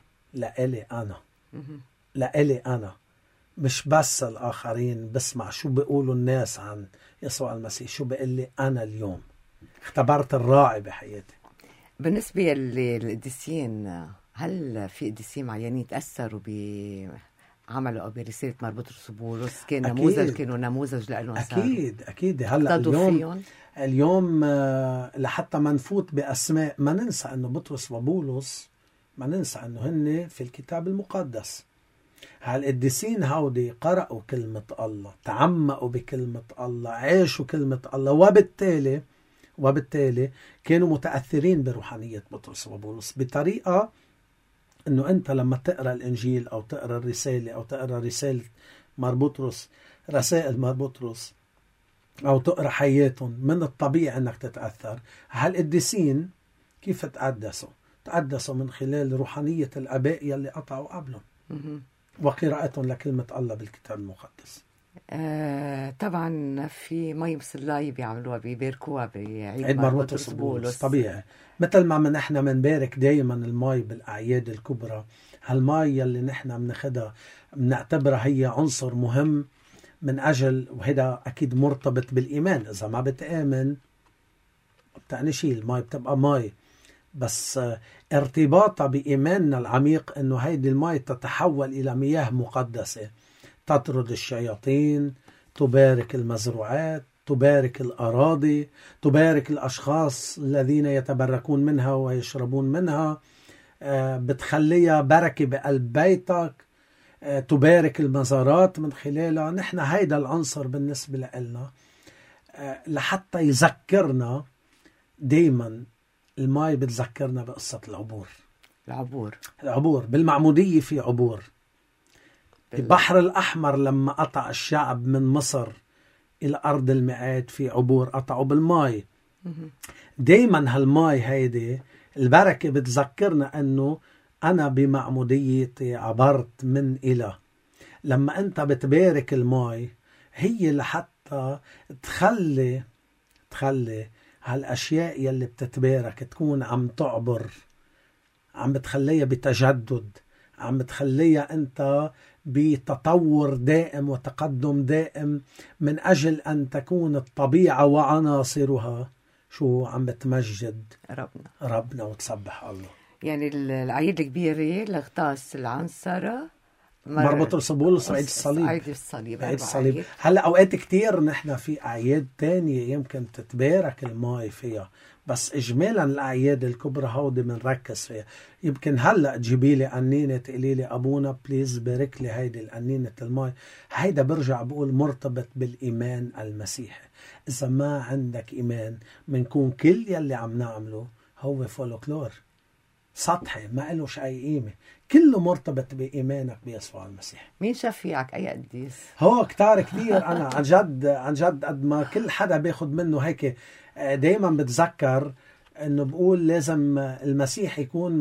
لإلي أنا، مش بس الآخرين بسمع شو بيقولوا الناس عن يسوع المسيح، شو بيقول لي أنا اليوم اختبرت الراعي بحياتي. بالنسبة للقديسين، هل في قديسين معينين تأثروا بعملوا أو برسالة مر بطرس وبولس؟ كانوا نموذج لهم؟ أكيد هلأ اليوم لحتى ما نفوت بأسماء ما ننسى أنه بطرس وبولس ما ننسى أنه هن في الكتاب المقدس. هالقديسين هودي قرأوا كلمة الله، تعمقوا بكلمة الله، عاشوا كلمة الله، وبالتالي وبالتالي كانوا متأثرين بروحانية بطرس وبولس بطريقة أنه أنت لما تقرأ الإنجيل أو تقرأ الرسالة أو تقرأ رسالة بطرس، رسائل بطرس، أو تقرأ حياتهم، من الطبيعي أنك تتأثر. هالقديسين كيف تقدسوا من خلال روحانية الآباء يلي قطعوا قبلهم وقراءتهم لكلمة الله بالكتاب المقدس. طبعا في مي مصلاي بيعملوها بيباركوها بعيد مربوطرس وبولس. طبيعي مثل ما نحن منبارك دايما المي بالأعياد الكبرى، هالمي يلي نحن بناخدها بنعتبرها هي عنصر مهم من أجل، وهذا أكيد مرتبط بالإيمان. إذا ما بتآمن بتعني شيء، المي بتبقى مي، بس ارتباطها بإيماننا العميق أنه هيدي المي تتحول إلى مياه مقدسة تطرد الشياطين، تبارك المزروعات، تبارك الأراضي، تبارك الأشخاص الذين يتبركون منها ويشربون منها، بتخليها بركة بقلب بيتك، تبارك المزارات من خلالها. نحن هيدا العنصر بالنسبة لنا لحتى يذكرنا دايما. الماء بتذكرنا بقصة العبور بالمعمودية. في عبور البحر الأحمر لما قطع الشعب من مصر إلى أرض الميعاد، في عبور قطعوا بالماء. دايما هالماء هيدي البركة بتذكرنا أنه أنا بمعموديتي عبرت من إلى. لما أنت بتبارك الماء هي لحتى تخلي هالأشياء يلي بتتبارك تكون عم تعبر، عم بتخليها بتجدد، عم بتخليها أنت بتطور دائم وتقدم دائم، من أجل أن تكون الطبيعة وعناصرها عم بتمجد ربنا وتسبح الله. يعني العيد الكبيرة لغطاس العنصرة مربوطرس وبولس وعيد الصليب. هلا اوقات كتير نحن في اعياد تانية يمكن تتبارك الماء فيها، بس اجمالا الاعياد الكبرى هودي بنركز فيها. يمكن هلا تجيبي لي قنينه تقولي لي ابونا بليز بارك لي هيدي القنينه الماء، هيدا برجع بقول مرتبط بالايمان المسيحي. اذا ما عندك ايمان بنكون كل يلي عم نعمله هو فولكلور سطحي ما قالوش أي قيمة، كله مرتبط بإيمانك بيسوع المسيح. مين شفيعك أي قديس؟ هو كتير أنا عن جد قد ما كل حدا بياخد منه هيك دايما بتذكر إنه بقول لازم المسيح يكون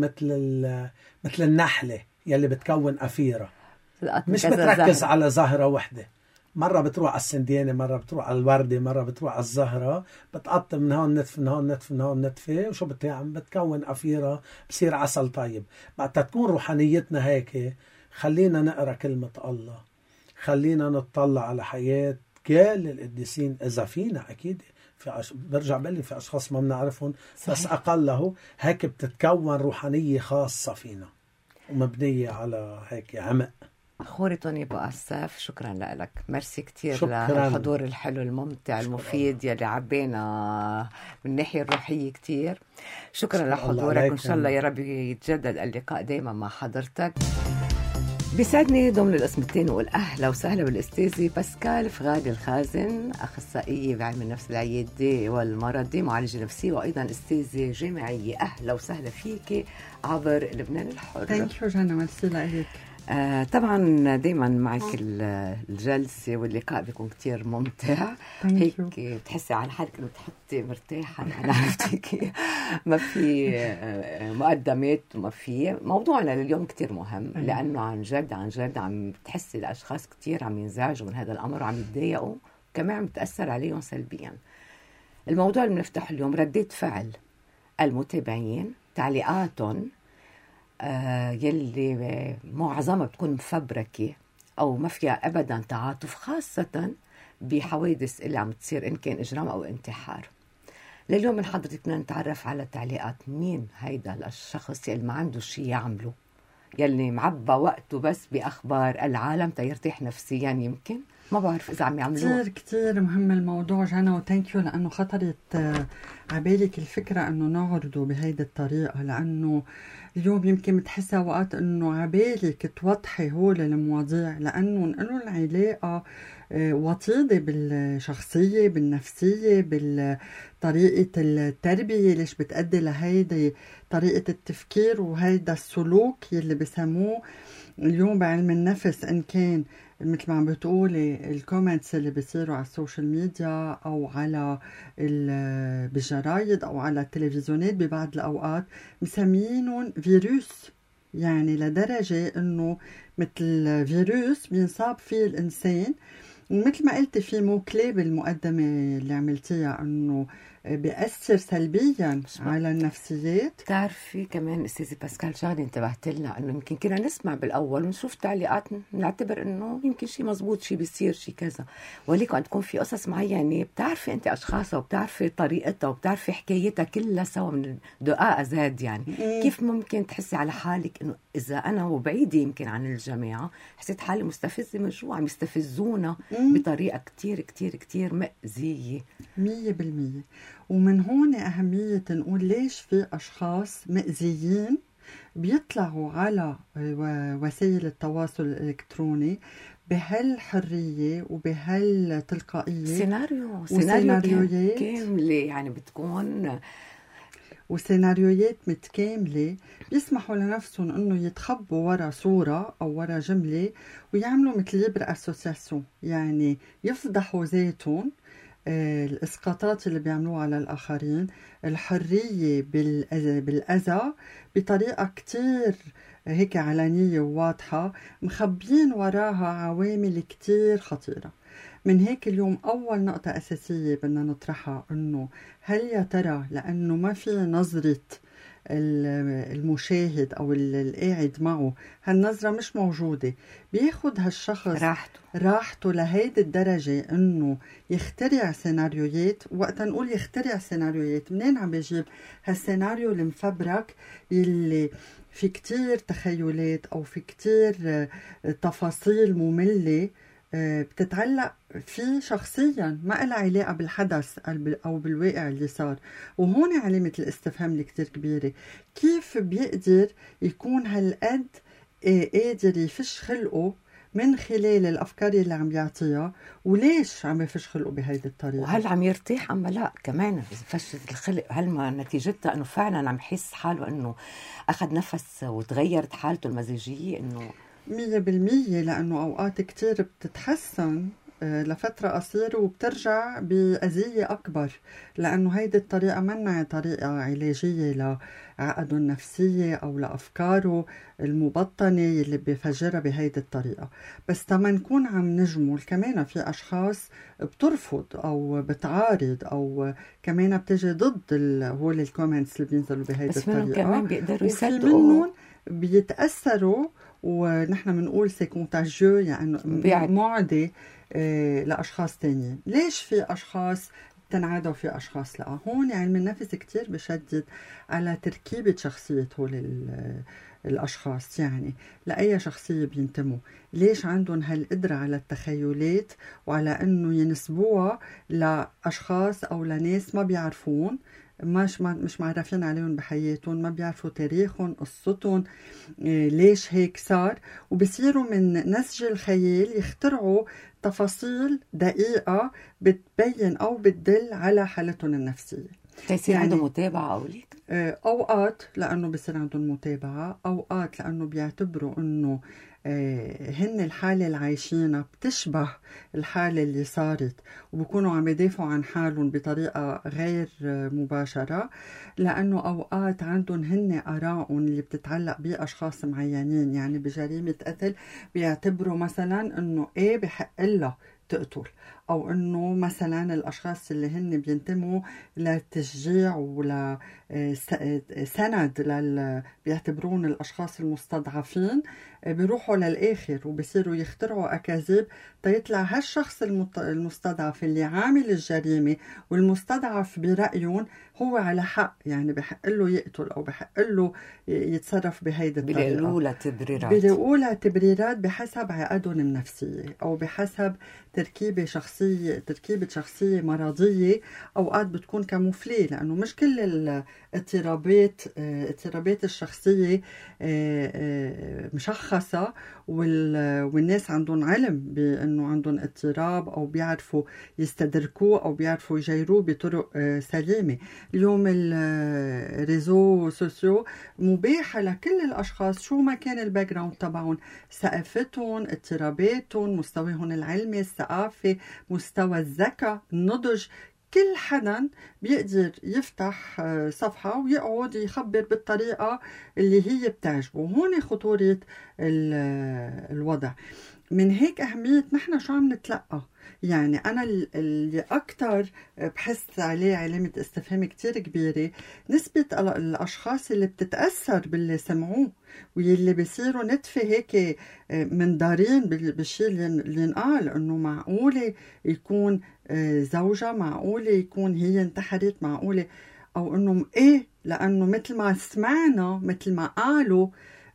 مثل النحلة يلي بتكون أفيرة، مش بتركز على زهرة وحدة. مرة بتروح على السنديانة، مرة بتروح على الوردة، مرة بتروح على الزهرة، بتقطم من هون نتف من هون نتف من هون نتفة، وشو عم بتكون أفيرة بصير عسل طيب. بعد تكون روحانيتنا هيك، خلينا نقرأ كلمة الله، خلينا نطلع على حياة كل القديسين إذا فينا. أكيد برجع بقلي في أشخاص ما بنعرفهم، بس أقله هيك بتتكون روحانية خاصة فينا ومبنية على هيك عمق. أخوري توني أبو أساف، شكرا لك، ميرسي كتير للحضور الحلو الممتع المفيد يلي عبينا من الناحية الروحية كتير. شكرا لحضورك، وإن شاء الله يا رب يتجدد اللقاء دايما مع حضرتك. بيسعدني ضمن الاسم الثاني نقول أهلا وسهلا بالأستاذة باسكال فغالي الخازن، أخصائية بعلم النفس العيادي والمرضي، معالجة نفسية، وأيضا أستاذة جامعية. أهلا وسهلا فيك عبر لبنان الحر. ثانك يو جانا، ميرسي لك. طبعا دايما معك الجلسة واللقاء بيكون كتير ممتع، هيك بتحسي على حالك انه بتحطي مرتاحة. انا عرفتك ما في مقدمات وما في. موضوعنا لليوم كتير مهم لانه عن جد عم بتحسي الاشخاص كتير عم ينزعجوا من هذا الامر وعم يتضايقوا، كمان عم بتأثر عليهم سلبيا. الموضوع اللي بنفتحه اليوم ردة فعل المتابعين، تعليقاتهم يلي معظمها بتكون مفبركة أو ما فيها أبدا تعاطف، خاصة بحوادث اللي عم تصير إن كان إجرام أو انتحار. لليوم من حضرتك بدنا نتعرف على تعليقات مين هيدا الشخص يلي ما عنده شي يعمله، يلي معبى وقته بس بأخبار العالم تيرتاح نفسيا. يمكن ما بعرف إذا عم يعملوه. كتير مهم الموضوع جانا، وثانك يو لأنه خطرت عبالك الفكرة أنه نعرضه بهيدي الطريقة، لأنه اليوم يمكن بتحسها وقت أنه عبالك توضحي هول المواضيع، لأنه نقلوا العلاقة وطيدة بالشخصية، بالنفسية، بالطريقة التربية، ليش بتأدي لهيدي طريقة التفكير وهيدا السلوك يلي بسموه اليوم بعلم النفس، إن كان مثل ما عم بتقولي الكومنتس اللي بيصيروا على السوشيال ميديا أو على بالجرايد أو على التلفزيونات ببعض الأوقات مسميينهم فيروس، يعني لدرجة إنه مثل فيروس بينصاب فيه الإنسان. ومثل ما قلتي في موكلة بالمقدمة اللي عملتيها إنه بيأثر سلبيا على النفسيات. بتعرفي كمان استاذي باسكال شغله انتبهت لها، انه يمكن كنا نسمع بالاول ونشوف تعليقات نعتبر انه يمكن شيء مزبوط، شيء بيصير، شيء كذا، ولكن عندكم في قصص معينه بتعرفي انت اشخاصها وبتعرفي طريقتها وبتعرفي حكايتها كلها سوا من دقائق زاد. يعني كيف ممكن تحسي على حالك انه اذا انا وبعيده يمكن عن الجماعه حسيت حالي مستفزه من جوا، عم يستفزونا بطريقه كتير كتير كتير مأذيه 100%. ومن هون أهمية نقول ليش في أشخاص مأذيين بيطلعوا على وسائل التواصل الإلكتروني بهالحرية وبهالتلقائية، سيناريوهات كاملة، يعني بتكون وسيناريوهات متكاملة بيسمحوا لنفسهم انه يتخبوا ورا صورة او ورا جملة ويعملوا مثل ليبر اسوسياسيون، يعني يفضحوا ذاتهم، الإسقاطات اللي بيعملوها على الآخرين، الحرية بالأذى بطريقة كتير هيك علنية وواضحة، مخبين وراها عوامل كتير خطيرة. من هيك اليوم أول نقطة أساسية بدنا نطرحها إنه هل يا ترى لأنه ما في نظرة المشاهد أو القاعد معه، هالنظرة مش موجودة، بياخد هالشخص راحته لهيدي الدرجة إنه يخترع سيناريوهات. وقتا نقول يخترع سيناريوهات، منين عم بيجيب هالسيناريو المفبرك اللي في كتير تخيلات أو في كتير تفاصيل مملة بتتعلق فيه شخصيا، ما إلها علاقة بالحدث أو بالواقع اللي صار. وهون علامة الاستفهام اللي كتير كبيرة، كيف بيقدر يكون هالقد قادر يفش خلقه من خلال الأفكار اللي عم يعطيها، وليش عم يفش خلقه بهيدي الطريقة، وهل عم يرتاح أم لا كمان فشت الخلق، هل ما نتيجتها أنه فعلا عم يحس حاله أنه أخذ نفس وتغيرت حالته المزاجية؟ أنه 100%، لأنه أوقات كتير بتتحسن لفترة قصيرة وبترجع بأذية أكبر، لأنه هيدي الطريقة منها طريقة علاجية لعقده النفسية أو لأفكاره المبطنة اللي بيفجرها بهيدي الطريقة. بس تما نكون عم نجمل كمان في أشخاص بترفض أو بتعارض أو كمان بتجي ضد هول الكومنتس اللي بينزلوا بهيدي الطريقة، بس كمان بيقدروا يصدقوا، وفي منهم بيتأثروا، ونحن بنقول سي كونتاجيو، يعني معدي لأشخاص تانيين. ليش في أشخاص بتنعادوا وفي أشخاص لا؟ هون علم النفس كتير بشدد على تركيبة شخصية هول الأشخاص، يعني لأي شخصية بينتموا، ليش عندهم هالقدرة على التخيلات وعلى أنه ينسبوها لأشخاص أو لناس ما بيعرفون، مش معرفين عليهم بحياتهم، ما بيعرفوا تاريخهم، قصتهم، ليش هيك صار، وبصيروا من نسج الخيال يخترعوا تفاصيل دقيقة بتبين أو بتدل على حالتهم النفسية. يصير يعني عندهم متابعة أو ليك؟ أوقات لأنه بصير عندهم متابعة، أوقات لأنه بيعتبروا أنه هن الحالة اللي عايشينها بتشبه الحالة اللي صارت، وبكونوا عم يدافعوا عن حالهم بطريقة غير مباشرة، لأنه أوقات عندهم هن آراءهم اللي بتتعلق بأشخاص معينين. يعني بجريمة قتل بيعتبروا مثلا أنه إيه بحق الله تقتل، أو أنه مثلا الأشخاص اللي هن بينتموا لتشجيع ولا سند بيعتبرون الأشخاص المستضعفين، بيروحوا للآخر وبيصيروا يخترعوا أكاذيب تيطلع هالشخص المستضعف اللي عامل الجريمة والمستضعف برأيهم هو على حق، يعني بحق له يقتل أو بحق له يتصرف بهيدي الطريقة. بيلاقوا لها تبريرات بحسب عقدهم النفسية أو بحسب تركيبة شخصية مرضية، أوقات بتكون كاموفليه، لأنه مش كل اضطرابات الشخصية مشخصة، والناس عندهم علم بأنه عندهم اضطراب، أو بيعرفوا يستدركوه أو بيعرفوا يجيروه بطرق سليمة. اليوم الريزو سوسيو مباحة لكل الأشخاص شو ما كان الباك جراوند تبعهم، ثقافتهم، اضطراباتهم، مستواهم العلمي، الثقافي، مستوى الذكاء، النضج. كل حدا بيقدر يفتح صفحة ويقعد يخبر بالطريقة اللي هي بتعجبه. هون خطورة الوضع. من هيك أهمية نحن شو عم نتلقى. يعني أنا اللي أكتر بحس عليه علامة استفهام كتير كبيرة نسبة الأشخاص اللي بتتأثر باللي سمعوه، واللي بيصيروا نتفة هيك منضارين بالشيء اللي نقال. إنه معقولة يكون زوجة، معقولة يكون هي انتحرت، معقولة، أو إنه إيه لأنه مثل ما سمعنا، مثل ما قالوا،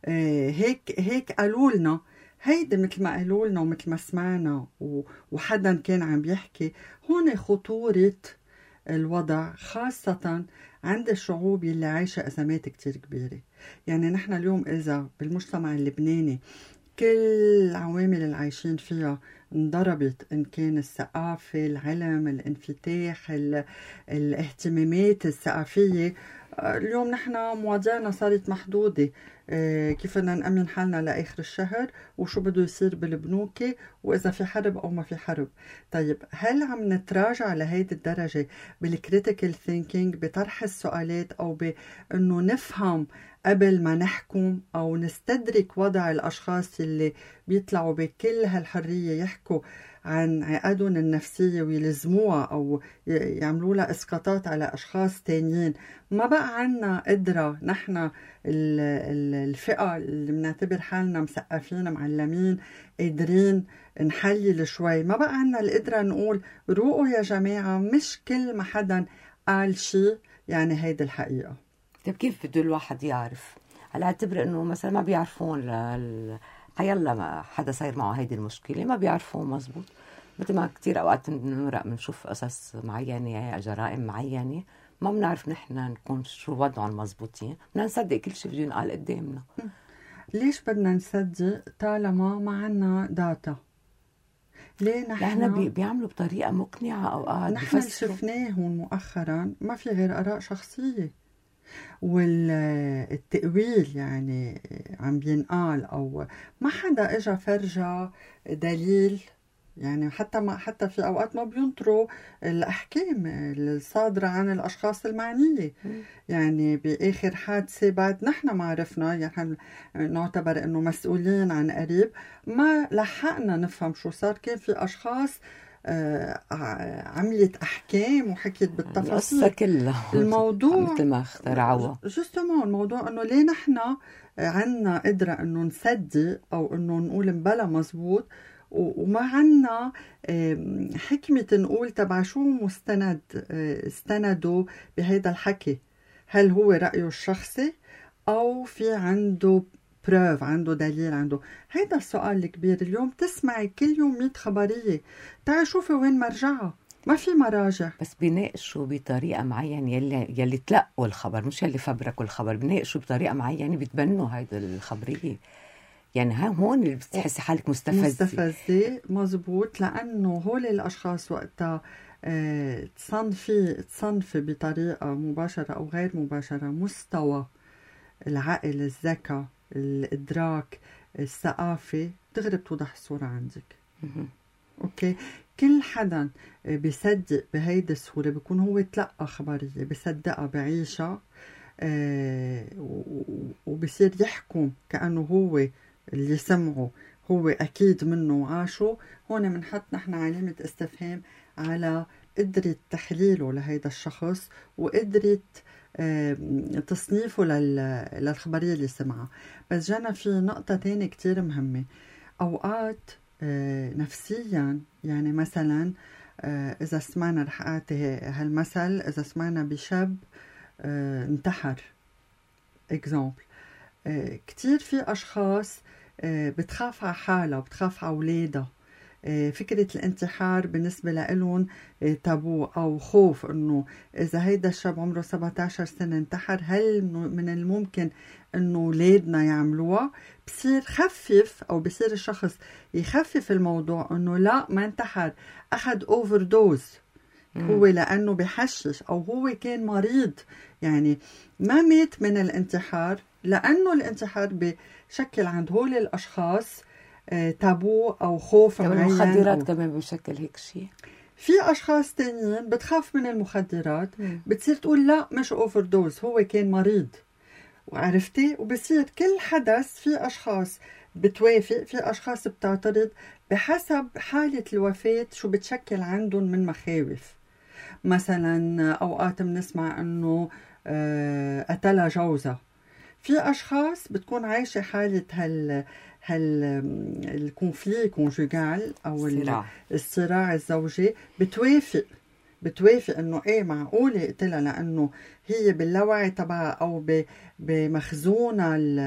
هيك قالوا لنا. هيدا مثل ما قالوا لنا ومثل ما سمعنا وحدا كان عم بيحكي. هون خطورة الوضع، خاصة عند الشعوب اللي عايشة أزمات كتير كبيرة. يعني نحن اليوم إذا بالمجتمع اللبناني كل العوامل اللي عايشين فيها انضربت، إن كان الثقافة، العلم، الانفتاح، الاهتمامات الثقافية، اليوم نحن مواضيعنا صارت محدودة. كيف بدنا نأمن حالنا لآخر الشهر، وشو بده يصير بالبنوك، وإذا في حرب أو ما في حرب. طيب هل عم نتراجع لهيدي الدرجة بالكريتيكال ثينكينج، بطرح السؤالات، أو بأنه نفهم قبل ما نحكم، أو نستدرك وضع الأشخاص اللي بيطلعوا بكل هالحرية يحكوا عن عقدهم النفسية ويلزموها أو يعملوا لها إسقاطات على أشخاص تانيين؟ ما بقى عنا قدرة نحن الفئة اللي بنعتبر حالنا مثقفين معلمين قادرين نحلل شوي، ما بقى عنا القدرة نقول روقوا يا جماعة، مش كل ما حدا قال شي يعني هيدي الحقيقة. طيب كيف بده الواحد يعرف؟ هلا اعتبر انه مثلا ما بيعرفون حيلا ما حدا صاير معه هيدي المشكلة، ما بيعرفون مزبوط. مثل ما كتير اوقات بنمرق بنشوف قصص معينة، جرائم معينة، ما بنعرف نحن نكون شو وضعهم مزبوطين، بدنا نصدق كل شيء بده ينقال قدامنا. ليش بدنا نصدق طالما ما عنا داتا؟ ليه نحن بيعملوا بطريقة مقنعة أوقات، نحن شفناه هون مؤخرا ما في غير آراء شخصية، والتأويل يعني عم بينقال، أو ما حدا إجا فرجا دليل. يعني حتى في أوقات ما بينطروا الأحكام الصادرة عن الأشخاص المعنية. يعني بآخر حادثة بعد نحن ما عرفنا، يعني نعتبر أنه مسؤولين عن قريب، ما لحقنا نفهم شو صار. كان في أشخاص عملت أحكام وحكيت بالتفاصيل كلها الموضوع مثل ما اخترعوها. جستمون الموضوع أنه ليه نحن عنا قدرة أنه نصدق أو أنه نقول مبلا مزبوط، وما عنا حكمة نقول تبع شو مستند استندوا بهيدا الحكي. هل هو رأيه الشخصي أو في عنده بروف، عنده دليل، عنده؟ هيدا السؤال الكبير. اليوم تسمعي كل يوم 100 خبرية، تعي شوفي وين مرجعها، ما في مراجع. بس بيناقشوا بطريقة معينة، يلي تلقوا الخبر مش يلي فبركوا الخبر، بيناقشوا بطريقة معينة بيتبنوا هيدا الخبرية. يعني هون اللي بتحسي حالك مستفزة. مزبوط، لأنه هول الأشخاص وقتها تصنفي بطريقة مباشرة أو غير مباشرة مستوى العقل، الذكاء، الإدراك، الثقافة، دغري بتوضح الصورة عندك. أوكي، كل حدا بيصدق بهيدي الصورة بيكون هو تلقى خبرية بيصدقها بعيشها، وبصير يحكم كأنه هو اللي سمعه هو أكيد منه وعاشه. هون منحط نحن علامة استفهام على قدرة تحليله لهيدا الشخص، وقدرة تصنيفه للخبرية اللي سمعها. بس جانا في نقطة تانية كتير مهمة. أوقات نفسيا، يعني مثلا إذا سمعنا، رح أعطي هالمثل، إذا سمعنا بشاب انتحر اكزامبل، كتير في أشخاص بتخاف على حالها، بتخاف على أولادها، فكرة الانتحار بالنسبة لهم تابو أو خوف إنه إذا هيدا الشاب عمره 17 سنة انتحر هل من الممكن إنه أولادنا يعملوها؟ بصير خفف أو بصير الشخص يخفف الموضوع إنه لا ما انتحر، أخذ أوفر دوز هو لأنه بحشش أو هو كان مريض، يعني ما مات من الانتحار، لأنه الانتحار بشكل عند هول الأشخاص تابو أو خوف معين. المخدرات كمان بشكل هيك شيء. في أشخاص تانيين بتخاف من المخدرات بتصير تقول لا مش أوفر دوز هو كان مريض، وعرفتي؟ وبصير كل حدث في أشخاص بتوافق، في أشخاص بتعترض بحسب حالة الوفاة شو بتشكل عندهم من مخاوف. مثلا أوقات بنسمع أنه قتلها جوزها، في أشخاص بتكون عايشة حالة الكونفلي كونجوغال أو الصراع الزوجي، بتوافق انه ايه معقول يقتلها لانه هي باللاوعي تبعها او بمخزون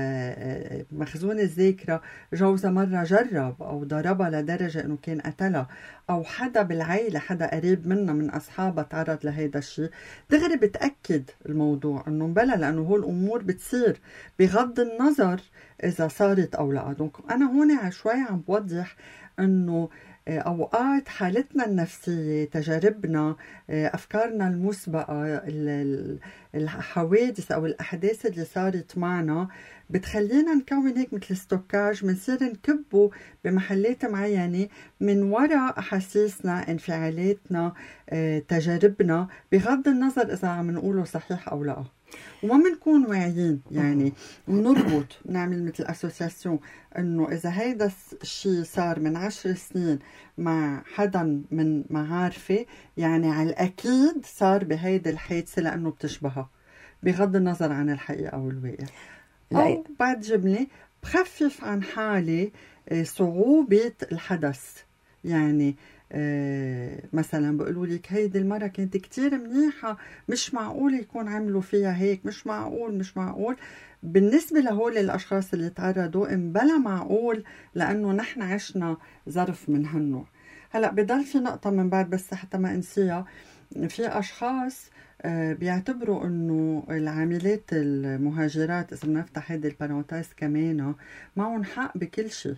الذاكره جوزها مره جرب او ضربها لدرجه انه كان قتلها، او حدا بالعيله حدا قريب منها من اصحابها تعرض لهيدا الشيء، دغري بتاكد الموضوع انه بلا، لانه هول الامور بتصير بغض النظر اذا صارت او لا. دونك انا هون شوي عم بوضح انه أوقات حالتنا النفسية، تجاربنا، أفكارنا المسبقة، الحوادث أو الأحداث اللي صارت معنا بتخلينا نكون هيك مثل ستوكاج، منصير نكبه بمحلات معينة من وراء أحاسيسنا، انفعالاتنا، تجاربنا، بغض النظر إذا عم نقوله صحيح أو لا، وما منكون واعيين يعني. ونربط نعمل مثل أسوسياسيون إنه إذا هيدا الشيء صار من 10 سنين مع حدا من معارفي، يعني على الأكيد صار بهيدا الحادثة لأنه بتشبهها بغض النظر عن الحقيقة أو الواقع. أو بعد جملة بخفف عن حالي صعوبة الحدث، يعني مثلا بقولوا لك هيدي المرة كانت كتير منيحة، مش معقول يكون عملوا فيها هيك، مش معقول. بالنسبة لهول الأشخاص اللي تعرضوا بلا معقول، لأنه نحن عشنا ظرف من هالنوع. هلأ بضل في نقطة من بعد بس حتى ما انسيها، في أشخاص بيعتبروا انه العاملات المهاجرات، اذا بنفتح هيدي البارونتاز كمان، معهم حق بكل شيء.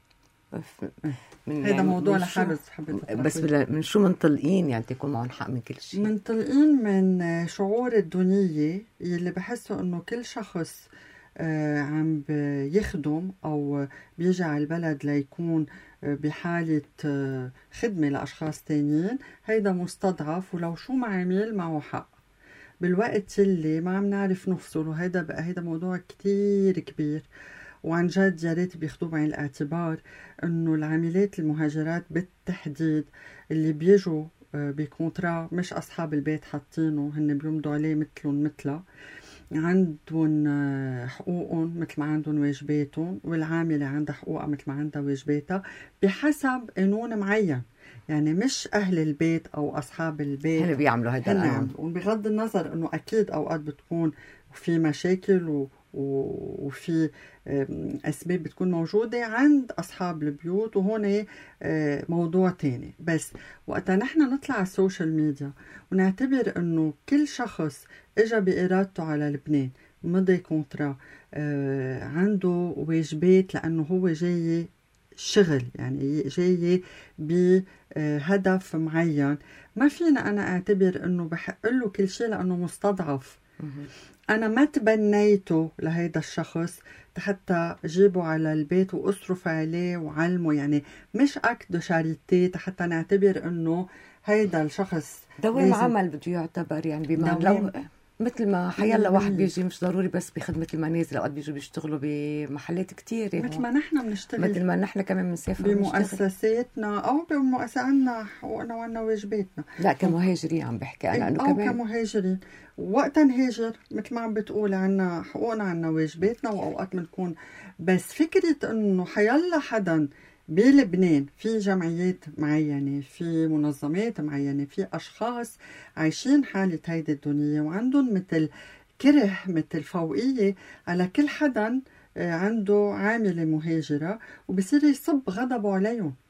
هذا يعني موضوع لحابس بس من شو منطلقين يعني تكون معهم حق من كل شيء؟ منطلقين من شعور الدنية اللي بحسوا انه كل شخص عم بيخدم او بيجي على البلد ليكون بحالة خدمة لأشخاص تانيين، هيدا مستضعف، ولو شو ما عمل معه حق بالوقت اللي ما عم نعرف نفصل. وهيدا بقى هيدا موضوع كتير كبير، وعن جد يا ريت بياخدوه بعين الاعتبار انه العاملات المهاجرات بالتحديد اللي بيجوا بكونترا مش اصحاب البيت حاطينه، هن بيمضوا عليه مثلهم مثلها، عندهم حقوقهم مثل ما عندهم واجباتهم، والعاملة عندها حقوقها مثل ما عندها واجباتها بحسب قانون معين. يعني مش أهل البيت أو أصحاب البيت هن بيعملوا هذا القانون، وبغض النظر أنه أكيد أوقات بتكون في مشاكل وفي أسباب بتكون موجودة عند أصحاب البيوت، وهون موضوع تاني. بس وقتا نحن نطلع على السوشيال ميديا ونعتبر أنه كل شخص إجا بإرادته على لبنان، مضي كونترا، عنده واجبات لأنه هو جاي شغل، يعني جاي بهدف معين، ما فينا أنا أعتبر أنه بحق له كل شيء لأنه مستضعف. أنا ما تبنيته لهيدا الشخص حتى جيبه على البيت وأصرف عليه وعلمه، يعني مش أكت دو شاريتي حتى نعتبر أنه هيدا الشخص دوام عمل بده يعتبر، يعني بما لو مثل ما حيلا واحد بيجي مش ضروري بس بخدمة المنازل، أوقات بيجوا بيشتغلوا بمحلات كتير، مثل ما نحن بنشتغل، مثل ما نحن كمان بنسافر بمؤسساتنا أو بمؤسسة عنا حقوقنا وعنا واجباتنا. لا كمهاجرين عم بحكي أنا أنه أو كمان كمهاجرين وقتا نهاجر مثل ما عم بتقول عنا حقوقنا عنا واجباتنا، وأوقات بنكون بس فكرة أنه حيلا حدا بلبنان في جمعيات معينة، في منظمات معينة، في أشخاص عايشين حالة هيدي الدنيا وعندهم مثل كره مثل فوقية على كل حدا عنده عاملة مهاجرة، وبصير يصب غضبه عليهم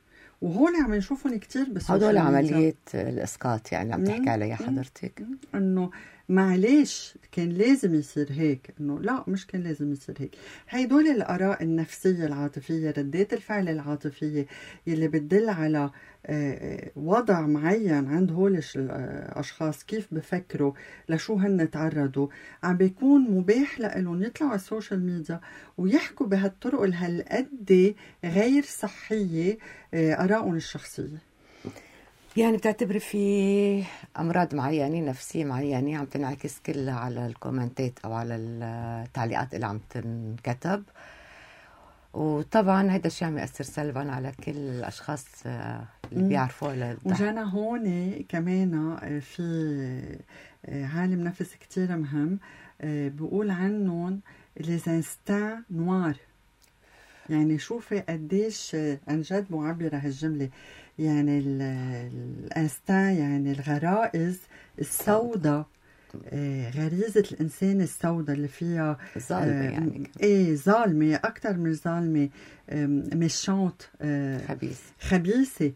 وهول عم نشوفهم كتير بالسوشيال هدول ميديا. عملية الإسقاط يعني عم تحكي عليها حضرتك. انه معليش كان لازم يصير هيك، انه لا مش كان لازم يصير هيك. هيدول الآراء النفسية العاطفية، ردات الفعل العاطفية يلي بتدل على وضع معين عند هول الأشخاص، كيف بفكروا، لشو هن تعرضوا، عم بيكون مباح لهم يطلعوا على السوشيال ميديا ويحكوا بهالطرق الهالقد غير صحية آرائهم الشخصية. يعني بتعتبري في أمراض معينة نفسية معينة عم تنعكس كلها على الكومنتات أو على التعليقات اللي عم تنكتب، وطبعا هذا الشيء عم يأثر سلبا على كل الأشخاص اللي بيعرفوا. وجانا هون كمان في عالم نفس كتير مهم بيقول عنهم les instincts noirs. يعني شوفي قديش عن جد معبرة هالجملة. يعني الانستان يعني الغرائز السوداء، غريزة الإنسان السوداء اللي فيها ظالمة، يعني ظالمة أكتر من ظالمة، مشانت، خبيثة.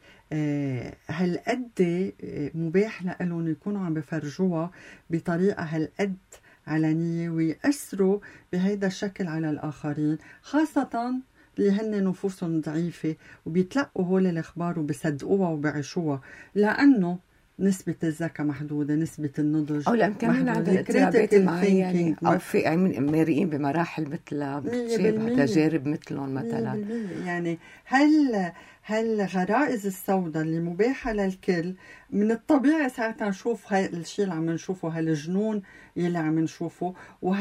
هالقد مباح لهم يكونوا عم بفرجوها بطريقة هالقد علنية ويأثروا بهيدا الشكل على الآخرين، خاصة اللي هن نفوسهم ضعيفة وبيتلقوا هول الأخبار وبيصدقوها وبيعيشوها، لأنه نسبة الذكاء محدودة، نسبة النضج أو لا كمان عندهم اضطرابات معينة أو في مارقين بمراحل مثل تجارب مثلهم مثلا. يعني هل غرائز السوداء اللي مباحة للكل من الطبيعي ساعتها نشوف هالشيء اللي عم نشوفه، هالجنون يلي عم نشوفه،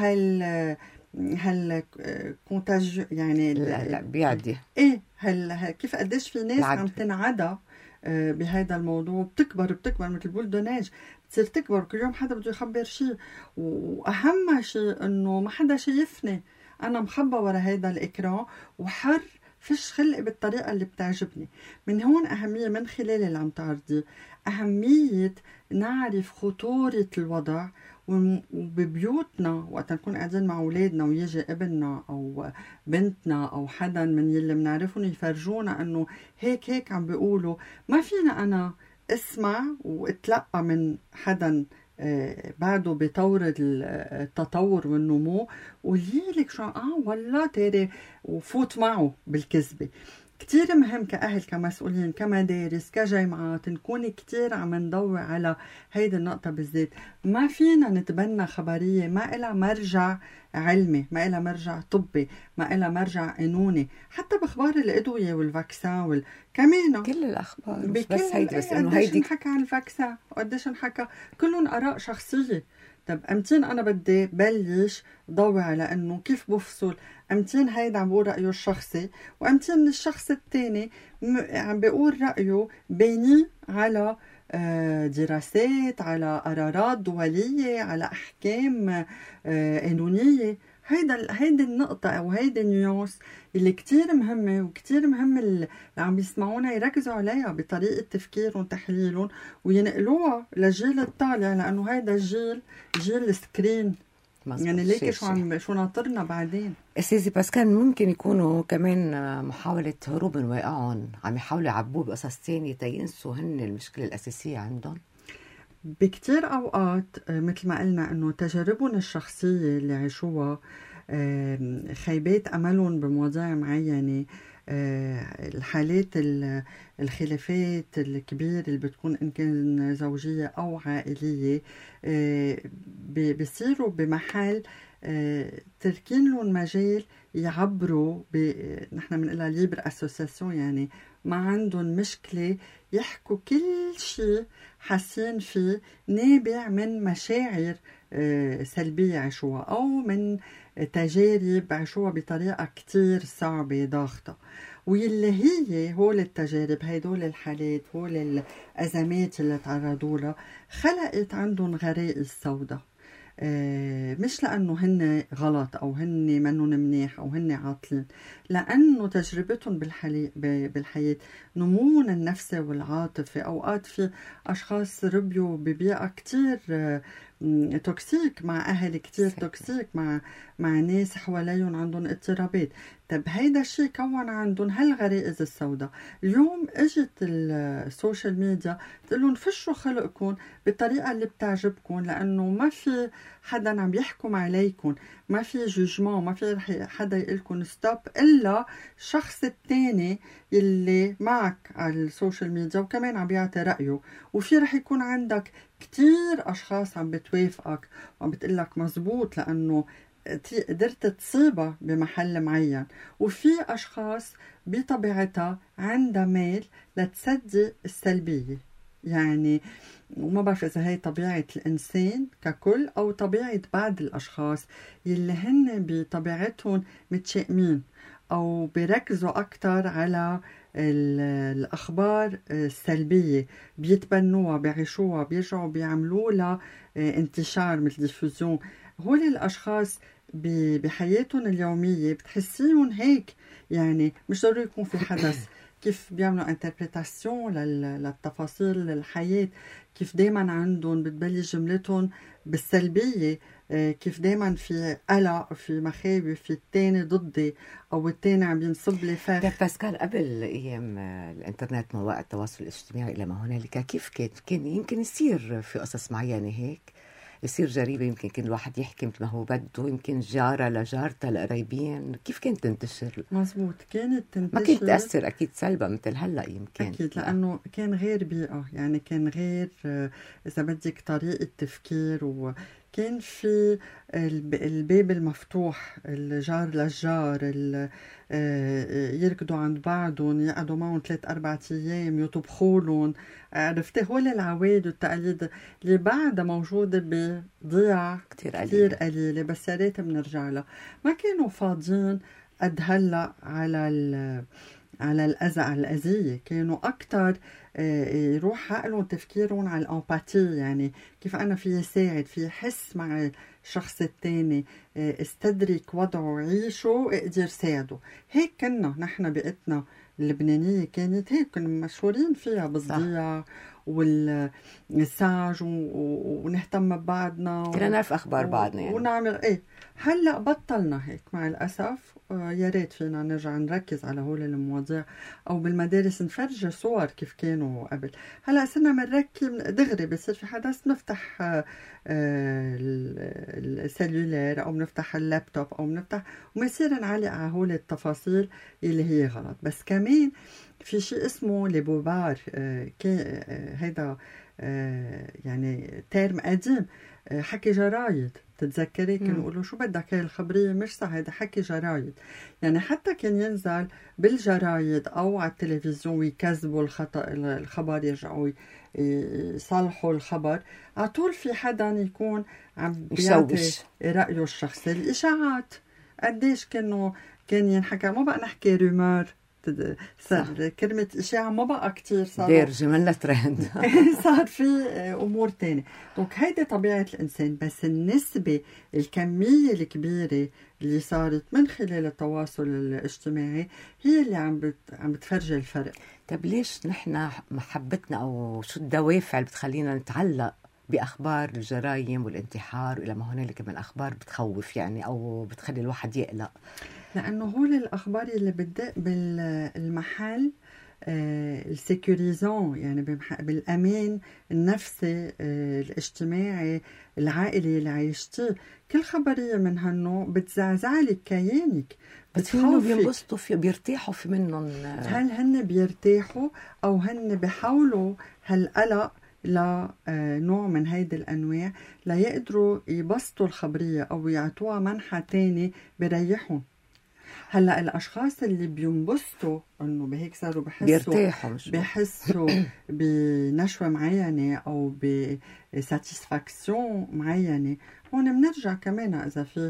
هل كونتاج يعني لا بيعدي كيف قديش في ناس عم تنعدى بهذا الموضوع، بتكبر مثل بولدوناج، بتصير تكبر كل يوم حدا بده يخبر شيء، واهم شيء انه ما حدا شايفني، انا مخبى ورا هذا الاكران وحر فيش خلق بالطريقه اللي بتعجبني. من هون اهميه من خلال اللي عم تعرضيه، اهميه نعرف خطوره الوضع، وببيوتنا وقت نكون قاعدين مع أولادنا ويجي ابننا أو بنتنا أو حدا من يلي منعرفهم يفرجونا أنه هيك عم بيقولوا، ما فينا أنا اسمع واتلقى من حدا بعده بطور التطور والنمو وليلك شو والله تاري وفوت معه بالكذبة. كتير مهم كأهل كمسؤولين كمدارس كجامعات نكون كتير عم ندور على هيدي النقطة بالذات. ما فينا نتبنى خبرية ما إلها مرجع علمي، ما إلها مرجع طبي، ما إلها مرجع قانوني. حتى بأخبار الأدوية والفاكسان كمان كل الأخبار مش بس هيدي، بس إنه هيدي نحكى عن الفاكسان وقديش نحكى، كلهم آراء شخصية. طب أمتين أنا بدي بلش ضوي على أنه كيف بفصل أمتين هيدا عم بقول رأيه الشخصي وأمتين الشخص التاني عم بقول رأيه بيني على دراسات، على قرارات دولية، على أحكام قانونية. هيدا النقطة أو هيدا النيوس اللي كتير مهمة وكتير مهم اللي عم يسمعونا يركزوا عليها بطريقة تفكيرهم وتحليلهم وينقلوها للجيل الطالع، لأنه هيدا الجيل جيل سكرين. يعني ليك شو ناطرنا بعدين. أساسي بس كان ممكن يكونوا كمان محاولة هروب من واقعهم، عم يحاولوا يعبوه بقصص تانية تينسوا هن المشكلة الأساسية عندهم. بكتير أوقات مثل ما قلنا أنه تجاربهم الشخصية اللي عيشوها، خيبات أملهم بمواضيع معينة، الحالات الخلافات الكبيرة اللي بتكون إن كان زوجية أو عائلية، بيصيروا بمحل تركين لهم مجال يعبروا نحن بنقولها ليبر أسوسياسيون، يعني ما عندهم مشكلة يحكوا كل شيء حاسين فيه نابع من مشاعر سلبية عاشوها أو من تجارب عاشوها بطريقة كتير صعبة ضاغطة، واللي هي هول التجارب، هيدول الحالات، هول الأزمات اللي تعرضوا لها خلقت عندهم غرائز سوداء. مش لأنه هن غلط أو هن منهم منيح أو هن عاطلين، لأنه تجربتهم بالحياة، نموهم النفسي والعاطفي. أوقات في أشخاص ربيوا ببيئة كتير توكسيك مع أهل كتير توكسيك مع ناس حواليهم عندهم اضطرابات. طب هيدا الشيء كون عندهم هالغرائز السوداء. اليوم اجت السوشيال ميديا تقول لهم فشوا خلقكم بالطريقة اللي بتعجبكم، لأنه ما في حدا عم يحكم عليكم، ما في جوجمان، ما في حدا يقولكم ستوب إلا الشخص التاني اللي معك على السوشيال ميديا وكمان عم بيعطي رأيه. وفي رح يكون عندك كتير أشخاص عم بتوافقك وعم بتقلك مزبوط لأنه قدرت تصيبها بمحل معين. وفي أشخاص بطبيعتها عندها ميل لتصدي السلبية، يعني وما بعرف إذا هي طبيعة الإنسان ككل أو طبيعة بعض الأشخاص يلي هن بطبيعتهم متشائمين أو بيركزوا أكتر على الأخبار السلبية، بيتبنوها بيعيشوها بيرجعوا بيعملوا لها انتشار مثل ديفوزيون. هول الأشخاص بحياتهم اليومية بتحسيهم هيك، يعني مش ضروري يكون في حدث، كيف بيعملوا انتربريتاسيون للتفاصيل الحياة، كيف دايما عندهم بتبلش جملتهم بالسلبية، كيف دايما في قلق، في مخاوف، في التاني ضدي أو التاني عم ينصب لي فخ. باسكال قبل أيام الإنترنت مواقع التواصل الاجتماعي إلى ما هنالك، كيف كان يمكن يصير في قصص معينة هيك يصير جريمة، يمكن كل واحد يحكي مثل ما هو بده، يمكن جارة لجارتها لقرايبين، كيف كانت تنتشر؟ مزبوط، كانت تنتشر، ما كانت تأثر أكيد سلبا مثل هلأ يمكن. أكيد لأنه كان غير بيئة، يعني كان غير إذا بدك طريقة تفكير، وكان في الباب المفتوح، الجار للجار، يركضوا عند بعضهم، يقعدوا معهم 3-4 أيام، يطبخولهم. عرفتي هول العواد والتقاليد اللي بعدها موجودة بضيعة كتير قليلة، بس يا ريت بنرجع لها. ما كانوا فاضيين قد هلا على الأذى، على الأذية، كانوا أكتر يروح عقلهم تفكيرهم على الأمباتي، يعني كيف أنا في ساعد، في حس مع الشخص التاني، استدرك وضعه، عيشه، اقدر ساعده. هيك كنا نحن بيئتنا اللبنانية، كانت هيك، كنا مشهورين فيها بالضياع والساج ونهتم ببعضنا كنا نعرف أخبار بعضنا يعني. ونعمل إيه. هلأ بطلنا هيك مع الأسف. يا ريت فينا نرجع نركز على هول المواضيع، أو بالمدارس نفرج صور كيف كانوا قبل. هلأ صرنا منركب دغري، بصير في حدث نفتح السلولار أو بنفتح اللابتوب أو بنفتح، وما يصير نعلق على هول التفاصيل اللي هي غلط. بس كمان في شيء اسمه لبوبار، هيدا يعني تيرم قديم، حكي جرايد. تتذكري كانوا يقولوا شو بدك، هاي الخبرية مش صح، هذا حكي جرايد. يعني حتى كان ينزل بالجرايد أو على التلفزيون ويكذبوا الخبر، يرجعوا يصلحوا الخبر، على طول في حدا يكون عم بيعطي رأيه الشخصي. الإشاعات قديش كان ينحكى، ما بقى نحكي رومور، صار كلمة إشاعة ما بقى كتير، صار ديرجة من الترند صار في أمور تانية. دونك هيدي طبيعة الإنسان، بس النسبة الكمية الكبيرة اللي صارت من خلال التواصل الاجتماعي هي اللي عم بتفرج الفرق. طب ليش نحن محبتنا أو شو الدوافع اللي بتخلينا نتعلق بأخبار الجرائم والانتحار إلى ما هنالك من أخبار بتخوف يعني، أو بتخلي الواحد يقلق؟ لأنه هول الأخبار اللي بتدق بالمحل السيكوريزون، يعني بالأمان النفسي الاجتماعي العائلي اللي عايشتيه. كل خبرية من هالنوع بتزعزعلك كيانك، بتخوفك. بينبسطوا في، بيرتاحوا في منهم. هل هن بيرتاحوا أو هن بيحاولوا هالقلق لنوع من هيدي الأنواع ليقدروا يبسطوا الخبرية أو يعطوها منحى تاني بريحهم. هلا الاشخاص اللي بينبسطوا انه بهيك صاروا بيحسوا بنشوه معينه او بساتيسفاكسيون معينه، هون بنرجع كمان اذا في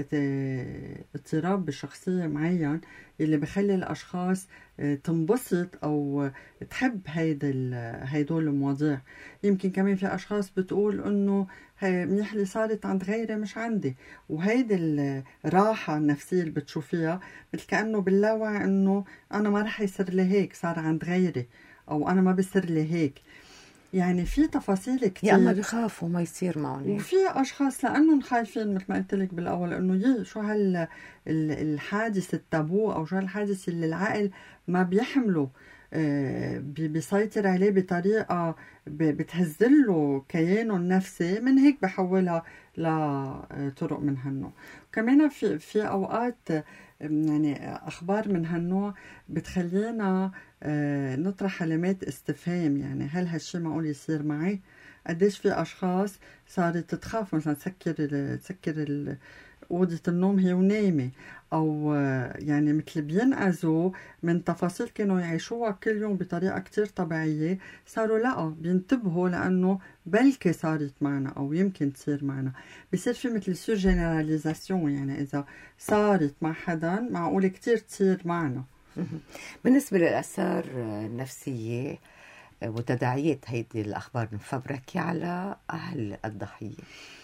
اضطراب بالشخصيه معين اللي بخلي الاشخاص تنبسط او تحب هيدول المواضيع. يمكن كمان في اشخاص بتقول انه منيح اللي صارت عند غيري مش عندي، وهيدي الراحة النفسية اللي بتشوفيها مثل كأنه باللاوعي انه انا ما رح يصير لي هيك، صار عند غيري، او انا ما بصير لي هيك. يعني في تفاصيل كتير. يا اما بيخافوا ما يصير معهم، وفي اشخاص لانهم خايفين مثل ما قلت لك بالاول انه شو الحادث التابو او شو هالحادث اللي العقل ما بيحمله، بيسيطر عليه بطريقه بتهزله كيانه النفسي، من هيك بحولها لطرق من هالنوع. كمان في اوقات يعني اخبار من هالنوع بتخلينا نطرح علامات استفهام، يعني هل هالشي معقول يصير معي؟ قديش في اشخاص صارت تخاف مثلا تسكر أوضة النوم هي ونايمة، أو يعني مثل بينقذوا من تفاصيل كانوا يعيشوها كل يوم بطريقة كتير طبيعية، صاروا لا بينتبهوا لأنه بلكي صارت معنا أو يمكن تصير معنا. بيصير في مثل سور جنراليزاسيون، يعني إذا صارت مع حدا معقول كتير تصير معنا. بالنسبة للآثار النفسية وتداعيات هيدي الأخبار المفبركة على أهل الضحية،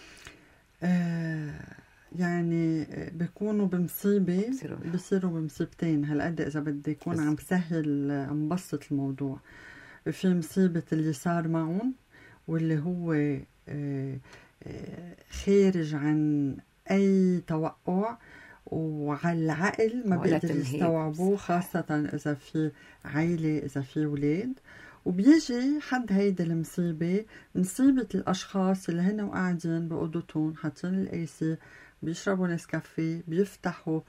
يعني بيكونوا بمصيبة، بيصيروا بمصيبتين. هالقد إذا بدي يكون عم سهل عم بسط الموضوع، في مصيبة اللي صار معهم واللي هو خارج عن أي توقع وعلى العقل ما بيقدر يستوعبوه، خاصة إذا في عائلة، إذا في ولاد. وبيجي حد هيدا المصيبة، مصيبة الأشخاص اللي هن قاعدين بأوضتهم حاطين الأيسي، بيشربوا نسكافيه، بيفتحوا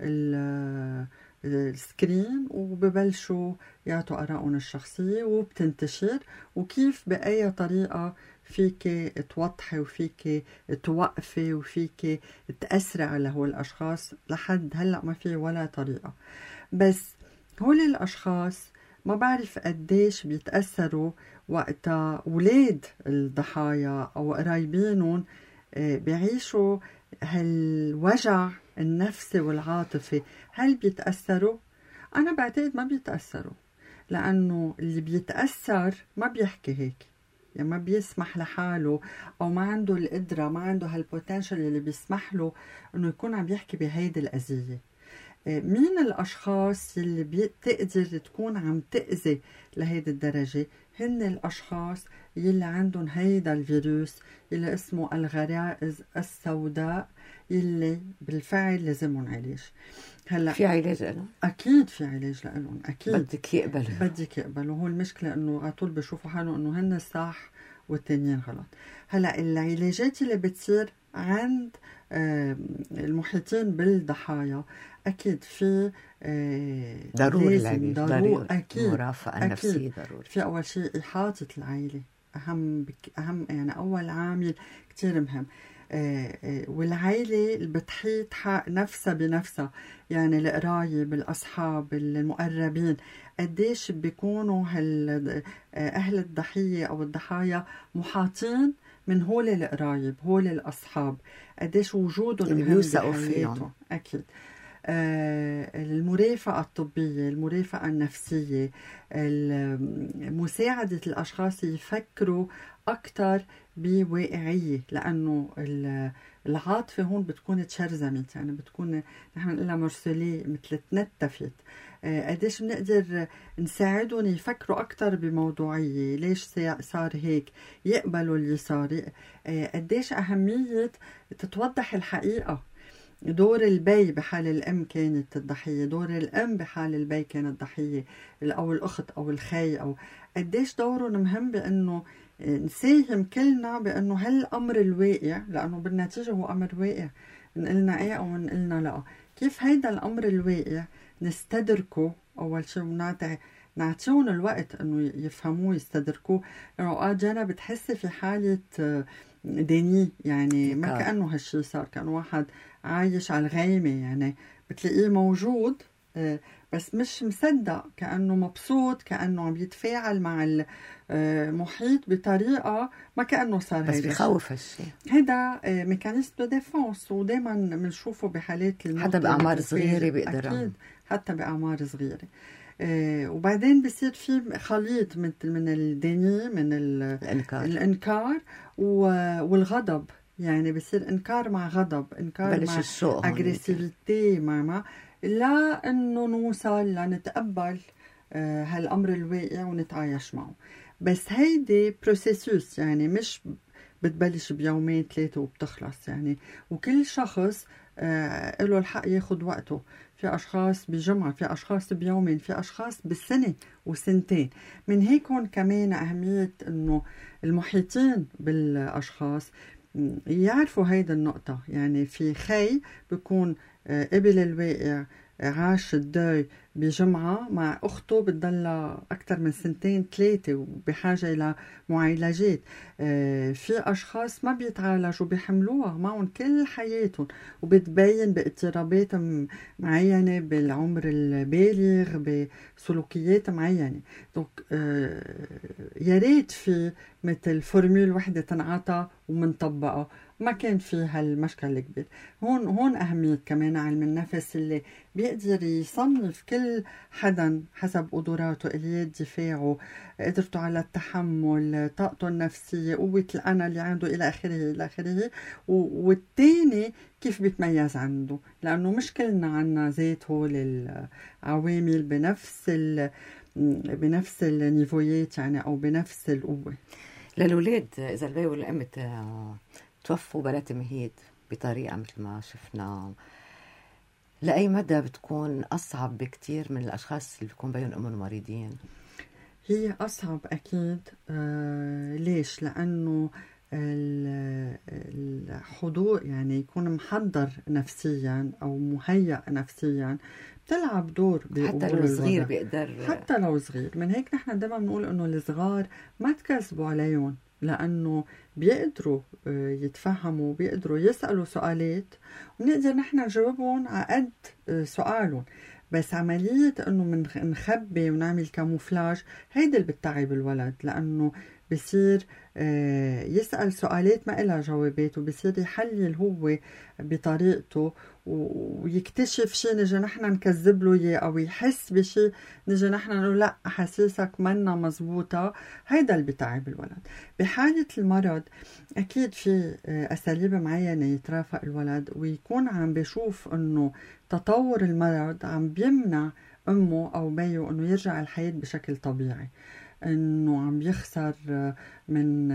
السكرين وببلشوا يعطوا آرائهم الشخصية وبتنتشر. وكيف بأي طريقة فيك توضحي وفيك توقفي وفيك تأثري على هول الأشخاص، لحد هلأ ما في ولا طريقة. بس هول الأشخاص ما بعرف قديش بيتأثروا وقتا ولاد الضحايا أو قرايبينهم بيعيشوا هالوجع النفسي والعاطفي. هل بيتأثروا؟ أنا بعتقد ما بيتأثروا، لأنه اللي بيتأثر ما بيحكي هيك، يعني ما بيسمح لحاله أو ما عنده القدرة، ما عنده هالبوتنشل اللي بيسمح له أنه يكون عم يحكي بهيدي الأذية. مين الأشخاص اللي بتقدر تكون عم تأذي لهيدي الدرجة؟ هن الأشخاص يلي عندهم هيدا الفيروس يلي اسمه الغرائز السوداء، يلي بالفعل لازمهم علاج. هلا في علاج لهم؟ أكيد في علاج لهم، أكيد بدك يقبلوا. هو المشكلة إنه على طول بيشوفوا حالهم إنه هن الصح والتانيين غلط. هلا العلاجات اللي بتصير عند المحيطين بالضحايا أكيد في ضروري العلاج، ضروري أكيد مرافقة نفسية ضروري. في أول شيء إحاطة العائلة أهم يعني أول عامل كتير مهم. والعائلة اللي بتحيط نفسها بنفسها، يعني القرايب، الأصحاب، المقربين، قديش بيكونوا أهل الضحية أو الضحايا محاطين من هول القرايب، هول الأصحاب، قديش وجودهم مهم بحياتهم. أكيد المرافقة الطبية، المرافقة النفسية، مساعدة الأشخاص يفكروا أكتر بواقعية، لأنه العاطفة هون بتكون تشرزمت، يعني بتكون نحن نقولها مرسلة مثل تنتفت. قديش بنقدر نساعدهم يفكروا أكتر بموضوعية، ليش صار هيك، يقبلوا اللي صار. قديش أهمية تتوضح الحقيقة. دور البي بحال الأم كانت الضحية، دور الأم بحال البي كانت ضحية، أو الأخت أو الخي، أو قديش دورهم مهم بأنه نساهم كلنا بأنه هالأمر الواقع، لأنه بالنتيجة هو أمر واقع، نقلنا إيه أو نقلنا لا، كيف هيدا الأمر الواقع نستدركه أول شيء ونعطيهم الوقت أنه يفهموه يستدركوه. لأنه أوقات جانا بتحسي في حالة ديني، يعني ما كأنه هالشي صار، كأنه واحد عايش على الغيمة، يعني بتلاقيه موجود بس مش مصدق، كأنه مبسوط، كأنه عم يتفاعل مع المحيط بطريقة ما كأنه صار. بس بيخوف هالشي، هيدا ميكانيزم دو ديفونس، ودايما بنشوفه بحالات الموت حتى بأعمار صغيرة بيقدر. أكيد حتى بأعمار صغيرة. وبعدين بصير في خليط من الديني، من الإنكار والغضب، يعني بصير إنكار مع غضب، إنكار مع أجريسيفيتي، مع لا إنه نوصل لنتقبل هالأمر الواقع ونتعايش معه. بس هيدي بروسيسوس، يعني مش بتبلش بيومين 3 وبتخلص يعني. وكل شخص له الحق ياخد وقته. في أشخاص بجمعة، في أشخاص بيومين، في أشخاص بالسنة وسنتين. من هيك هون كمان أهمية أنه المحيطين بالأشخاص يعرفوا هيدا النقطة. يعني في خي بيكون قبل الواقع عاش الدوي بجمعة مع أخته بتضلها أكثر من 2-3 وبحاجة إلى معالجات. في أشخاص ما بيتعالجوا بيحملوها معهم كل حياتهم، وبتبين باضطرابات معينة بالعمر البالغ، بسلوكيات معينة. يا ريت في مثل فورميل وحدة تنعطى ومنطبقة، ما كان في هالمشكل الكبير. هون أهمية كمان علم النفس اللي بيقدر يصنف كل حدا حسب قدراته، اليات دفاعه، قدرته على التحمل، طاقته النفسية، قوة الأنا اللي عنده، إلى آخره إلى آخره. والتاني كيف بيتميز عنده، لأنه مش كلنا عنا ذاته للعوامل بنفس النيفويات يعني، أو بنفس القوة. للولاد إذا البي والأم توفوا بلا تمهيد بطريقة مثل ما شفنا، لأي مدى بتكون أصعب بكتير من الأشخاص اللي بيكون بيهم أمهم مريضين؟ هي أصعب أكيد. ليش؟ لأنه الحضور يعني يكون محضر نفسيا أو مهيأ نفسيا بتلعب دور. حتى لو صغير بيقدر، حتى لو صغير. من هيك نحن دائما بنقول إنه الصغار ما تكذبوا عليهم، لأنه بيقدروا يتفهموا، بيقدروا يسألوا سؤالات، ونقدر نحن نجاوبهم على قد سؤالهم. بس عملية إنه نخبي ونعمل كاموفلاج، هيدا اللي بتتعب الولد، لأنه بصير يسأل سؤالات ما إلها جوابات، وبصير يحلل هو بطريقته، ويكتشف شيء نجي نحن نكذب له إياه، أو يحس بشيء نجي نحن نقول لا أحاسيسك منا مزبوطة. هيدا اللي بتعب الولد. بحالة المرض أكيد في أساليب معينة يترافق الولد، ويكون عم بيشوف إنه تطور المرض عم بيمنع أمه أو بيه إنه يرجع الحياة بشكل طبيعي، إنه عم بيخسر من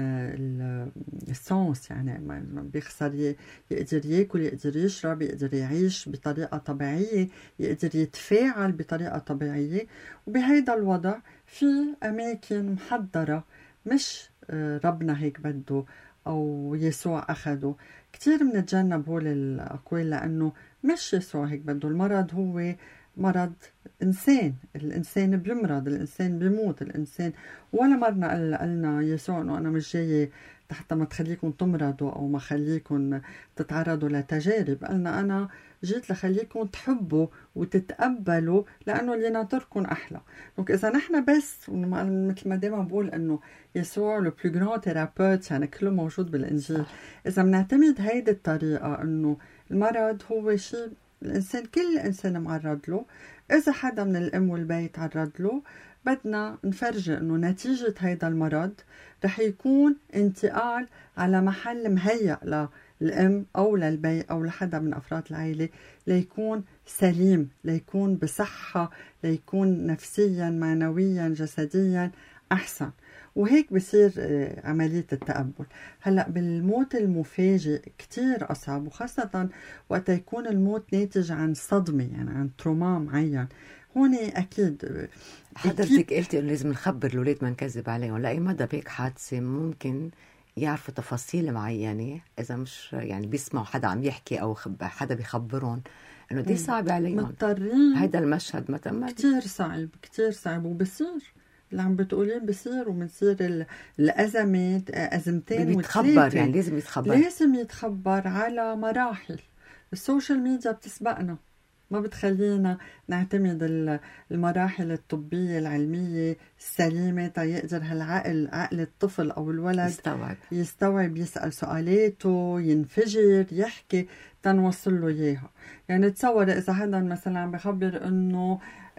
السانس، يعني بيخسر يقدر يأكل، يقدر يشرب، يقدر يعيش بطريقة طبيعية، يقدر يتفاعل بطريقة طبيعية. وبهيدا الوضع في أماكن محضرة، مش ربنا هيك بده أو يسوع أخده. كتير منتجنب هول الأقوال، لأنه مش يسوع هيك بده. المرض هو مرض إنسان، الإنسان بيمرض، الإنسان بيموت، الإنسان. ولا مرة قلنا يسوع إنه أنا مش جاي حتى ما تخليكم تمرضوا أو ما خليكم تتعرضوا لتجارب. قلنا أنا جيت لخليكم تحبوا وتتقبلوا، لأنه اللي ناطركم أحلى. دونك إذا نحن بس مثل ما دايما بقول إنه يسوع لو بلو غران ثيرابيوت، يعني كله موجود بالإنجيل. إذا بنعتمد هيدي الطريقة إنه المرض هو شيء الإنسان، كل إنسان معرض له، إذا حدا من الأم والبي تعرض له، بدنا نفرجي إنه نتيجة هيدا المرض رح يكون انتقال على محل مهيأ للأم أو للبي أو لحدا من أفراد العائلة، ليكون سليم، ليكون بصحة، ليكون نفسيا معنويا جسديا أحسن. وهيك بصير عملية التقبل. هلأ بالموت المفاجئ كتير أصعب، وخاصة وقت يكون الموت ناتج عن صدمة، يعني عن تروما معين. هون أكيد حضرتك قلتي إنه لازم نخبر الولاد ما نكذب عليهم. لأي مدى بهيك حادثة ممكن يعرفوا تفاصيل معينة إذا مش يعني بيسمعوا حدا عم يحكي أو حدا بيخبرهم إنه دي صعب عليهم، مضطرين. هيدا المشهد مثلا كتير صعب، كتير صعب. وبصير اللي عم بتقولين بصير، ومنصير الأزمات أزمتين بيتخبر، يعني لازم يتخبر على مراحل. السوشيال ميديا بتسبقنا، ما بتخلينا نعتمد المراحل الطبية العلمية السليمة يقدر عقل الطفل أو الولد يستوعب، يسأل سؤالاته، ينفجر، يحكي. تنوصل له إياها. يعني تصور إذا حدا مثلا بخبر إنه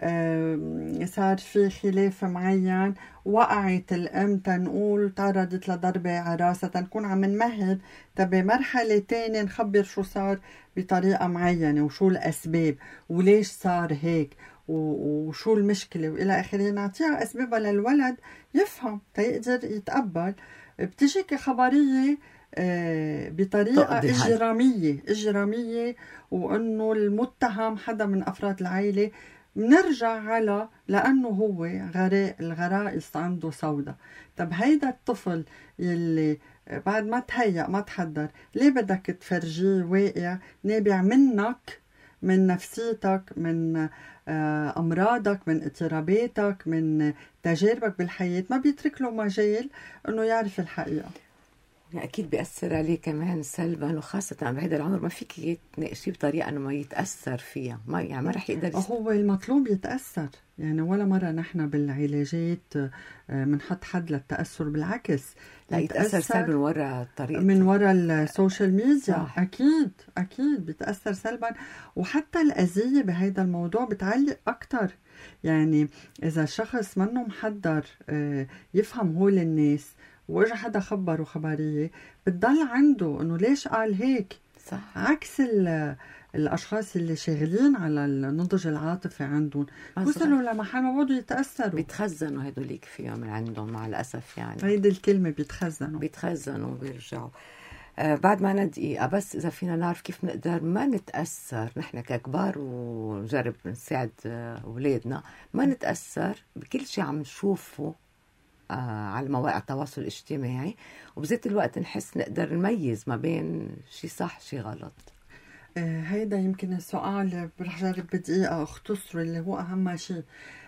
صار في خلاف معين، وقعت الأم تنقول تعرضت لضربة على راسها، تنكون عم نمهد بمرحلة تانية نخبر شو صار بطريقة معينة وشو الأسباب وليش صار هيك وشو المشكلة وإلى آخره، نعطيها أسبابها للولد يفهم تيقدر يتقبل. بتجيك خبرية بطريقة إجرامية وأنه المتهم حدا من أفراد العائلة، بنرجع على لأنه هو الغرائز عنده سوداء. طب هيدا الطفل يلي بعد ما تهيأ ما تحضر، ليه بدك تفرجيه واقع نابع منك، من نفسيتك، من أمراضك، من اضطراباتك، من تجاربك بالحياة؟ ما بيترك له مجال أنه يعرف الحقيقة. أكيد بيأثر عليه كمان سلبا، وخاصة بهذا العمر ما فيك تناقشيه بطريقة أنه ما يتأثر فيها، ما رح يقدر هو المطلوب يتأثر. يعني ولا مرة نحن بالعلاجات منحط حد للتأثر، بالعكس لا يتأثر سلبا من وراء طريقة، من وراء السوشيال ميديا. أكيد بيتأثر سلبا. وحتى الأذية بهذا الموضوع بتعلق أكتر. يعني إذا الشخص منه محضر يفهم هول الناس واجا حدا خبره خبرية، بتضل عنده انه ليش قال هيك. صح. عكس الاشخاص اللي شغالين على النضج العاطفي عندهم، وصلوا لمحل ما بدهم يتاثروا، بيتخزنوا هدوليك فيهم من عندهم مع الاسف. يعني هيدي الكلمه بيتخزنوا وبيرجعوا. بعد ما دقيقة بس، إذا فينا نعرف كيف نقدر ما نتأثر نحن ككبار ونجرب نساعد أولادنا ما نتأثر بكل شيء عم نشوفه على مواقع التواصل الاجتماعي، وبذات الوقت نحس نقدر نميز ما بين شيء صح شيء غلط. هيدا يمكن السؤال رح جرب بدقيقة اختصر اللي هو أهم شيء.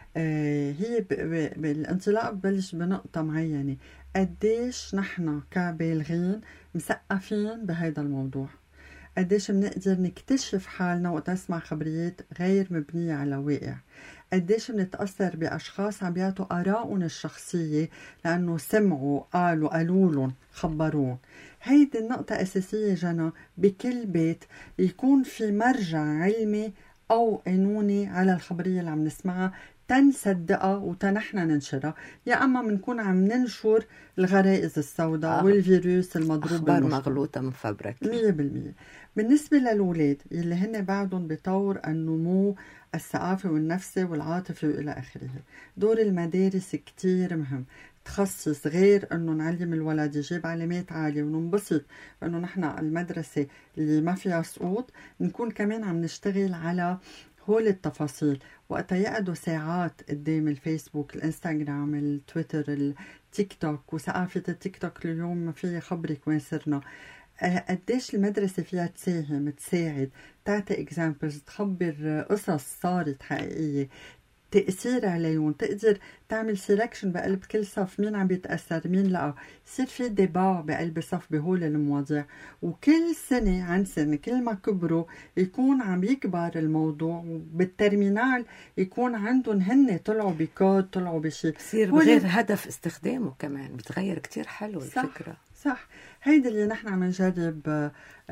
هي بالانطلاق ببلش بنقطة معينة، قديش نحن كبالغين مثقفين بهيدا الموضوع، قديش بنقدر نكتشف حالنا وقت نسمع خبريات غير مبنية على واقع، قديش بنتأثر بأشخاص عم بيعطوا آراءهم الشخصية لأنه سمعوا قالوا لهم خبروه. هيدي النقطة أساسية جنى بكل بيت، يكون في مرجع علمي أو قانوني على الخبرية اللي عم نسمعها تنصدقها وتنحنا ننشرها، يا أما منكون عم ننشر الغرائز السوداء والفيروس المضروب أخبار مغلوطة مفبركة 100%. بالنسبة للأولاد اللي هن بعدهم بطور النمو الثقافي والنفسي والعاطفي وإلى آخره، دور المدارس كتير مهم. تخصص غير أنه نعلم الولد يجيب علامات عالية وننبسط أنه نحن المدرسة اللي ما فيها سقوط، نكون كمان عم نشتغل على هول التفاصيل. وقتا يقعدوا ساعات قدام الفيسبوك، الانستغرام، التويتر، التيك توك، وثقافة التيك توك اليوم ما فيها خبرك وين صرنا. قديش المدرسة فيها تساهم تساعد، تعطي اكزامبلز، تخبر قصص صارت حقيقية، تأثير عليهم، تقدر تعمل سيلكشن بقلب كل صف مين عم بيتأثر مين لا، يصير في ديبا بقلب صف بهول المواضيع. وكل سنة عن سنة كل ما كبروا يكون عم يكبر الموضوع، وبالترمينال يكون عندهم هن طلعوا بكود، طلعوا بشيء بصير بغير هدف استخدامه كمان بتغير كتير. حلو الفكرة. صح. هيدا اللي نحن عم نجرب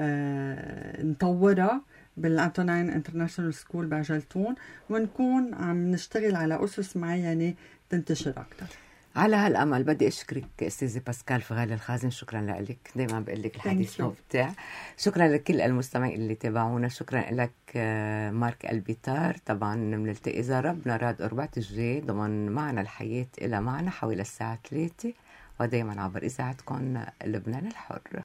نطورها بالأنتونين انترناشنال سكول بعجلتون، ونكون عم نشتغل على أسس معينة تنتشر أكتر. على هالأمل بدي أشكرك أستاذة باسكال فغالي الخازن، شكرا لك. دايما بقول لك الحديث ممتع. شكرا لكل المستمعين اللي تابعونا. شكرا لك مارك البيتار. طبعا بنلتقي إذا ربنا راد أربعة الجاي ضمن معنا الحياة إلى معنا حوالي الساعة 3، ودايما عبر إذاعتكم لبنان الحر.